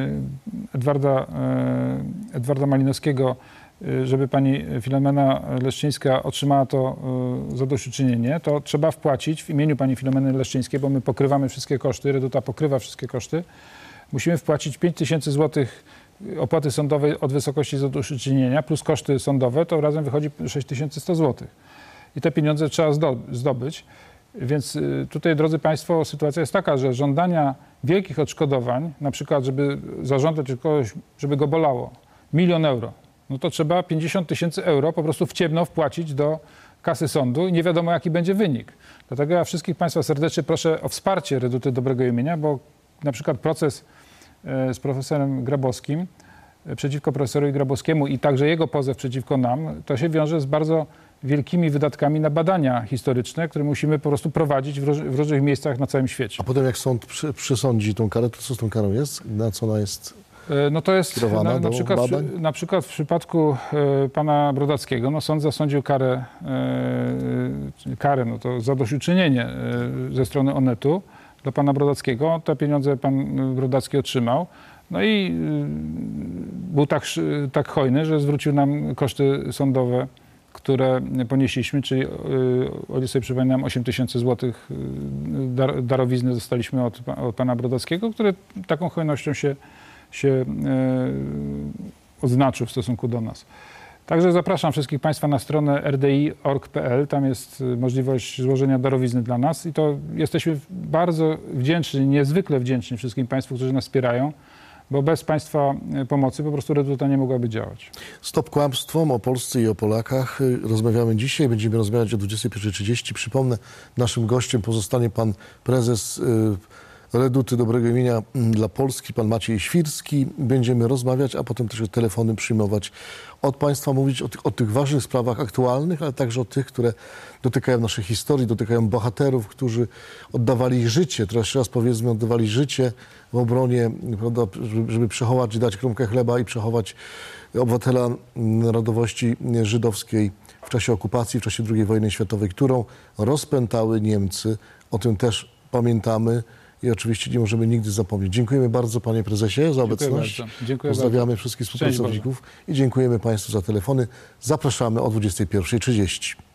Edwarda Malinowskiego, żeby pani Filomena Leszczyńska otrzymała to zadośćuczynienie, to trzeba wpłacić w imieniu pani Filomeny Leszczyńskiej, bo my pokrywamy wszystkie koszty, Reduta pokrywa wszystkie koszty. Musimy wpłacić 5 tysięcy złotych opłaty sądowej od wysokości zadośćuczynienia plus koszty sądowe, to razem wychodzi 6100 złotych. I te pieniądze trzeba zdobyć. Więc tutaj, drodzy państwo, sytuacja jest taka, że żądania wielkich odszkodowań, na przykład, żeby zażądać od kogoś, żeby go bolało, 1 000 000 euro, to trzeba 50 tysięcy euro po prostu w ciemno wpłacić do kasy sądu i nie wiadomo, jaki będzie wynik. Dlatego ja wszystkich państwa serdecznie proszę o wsparcie Reduty Dobrego Imienia, bo na przykład proces z profesorem Grabowskim przeciwko profesorowi Grabowskiemu i także jego pozew przeciwko nam, to się wiąże z bardzo wielkimi wydatkami na badania historyczne, które musimy po prostu prowadzić w różnych miejscach na całym świecie. A potem jak sąd przysądzi tą karę, to co z tą karą jest? Na co ona jest? To jest skierowana do badań? na przykład w przypadku pana Brodackiego, sąd zasądził karę, to zadośćuczynienienie ze strony Onetu dla pana Brodackiego. Te pieniądze pan Brodacki otrzymał. I był tak hojny, że zwrócił nam koszty sądowe, które ponieśliśmy, czyli o ile sobie przypominam 8 tysięcy złotych darowizny dostaliśmy od pana Brodackiego, który taką hojnością się odznaczył w stosunku do nas. Także zapraszam wszystkich państwa na stronę rdi.org.pl. Tam jest możliwość złożenia darowizny dla nas i to jesteśmy bardzo wdzięczni, niezwykle wdzięczni wszystkim państwu, którzy nas wspierają, bo bez państwa pomocy po prostu Reduta nie mogłaby działać. Stop kłamstwom o Polsce i o Polakach. Rozmawiamy dzisiaj, będziemy rozmawiać o 21:30. Przypomnę, naszym gościem pozostanie pan prezes Reduty Dobrego Imienia dla Polski, pan Świrski. Będziemy rozmawiać, a potem też telefony przyjmować od państwa, mówić o tych ważnych sprawach aktualnych, ale także o tych, które dotykają naszej historii, dotykają bohaterów, którzy oddawali życie, teraz jeszcze raz powiedzmy, oddawali życie w obronie, prawda, żeby przechować i dać kromkę chleba i przechować obywatela narodowości żydowskiej w czasie okupacji, w czasie II wojny światowej, którą rozpętały Niemcy. O tym też pamiętamy. I oczywiście nie możemy nigdy zapomnieć. Dziękujemy bardzo, panie prezesie, za obecność. Dziękuję Pozdrawiamy bardzo. wszystkich współpracowników i dziękujemy państwu za telefony. Zapraszamy o 21:30.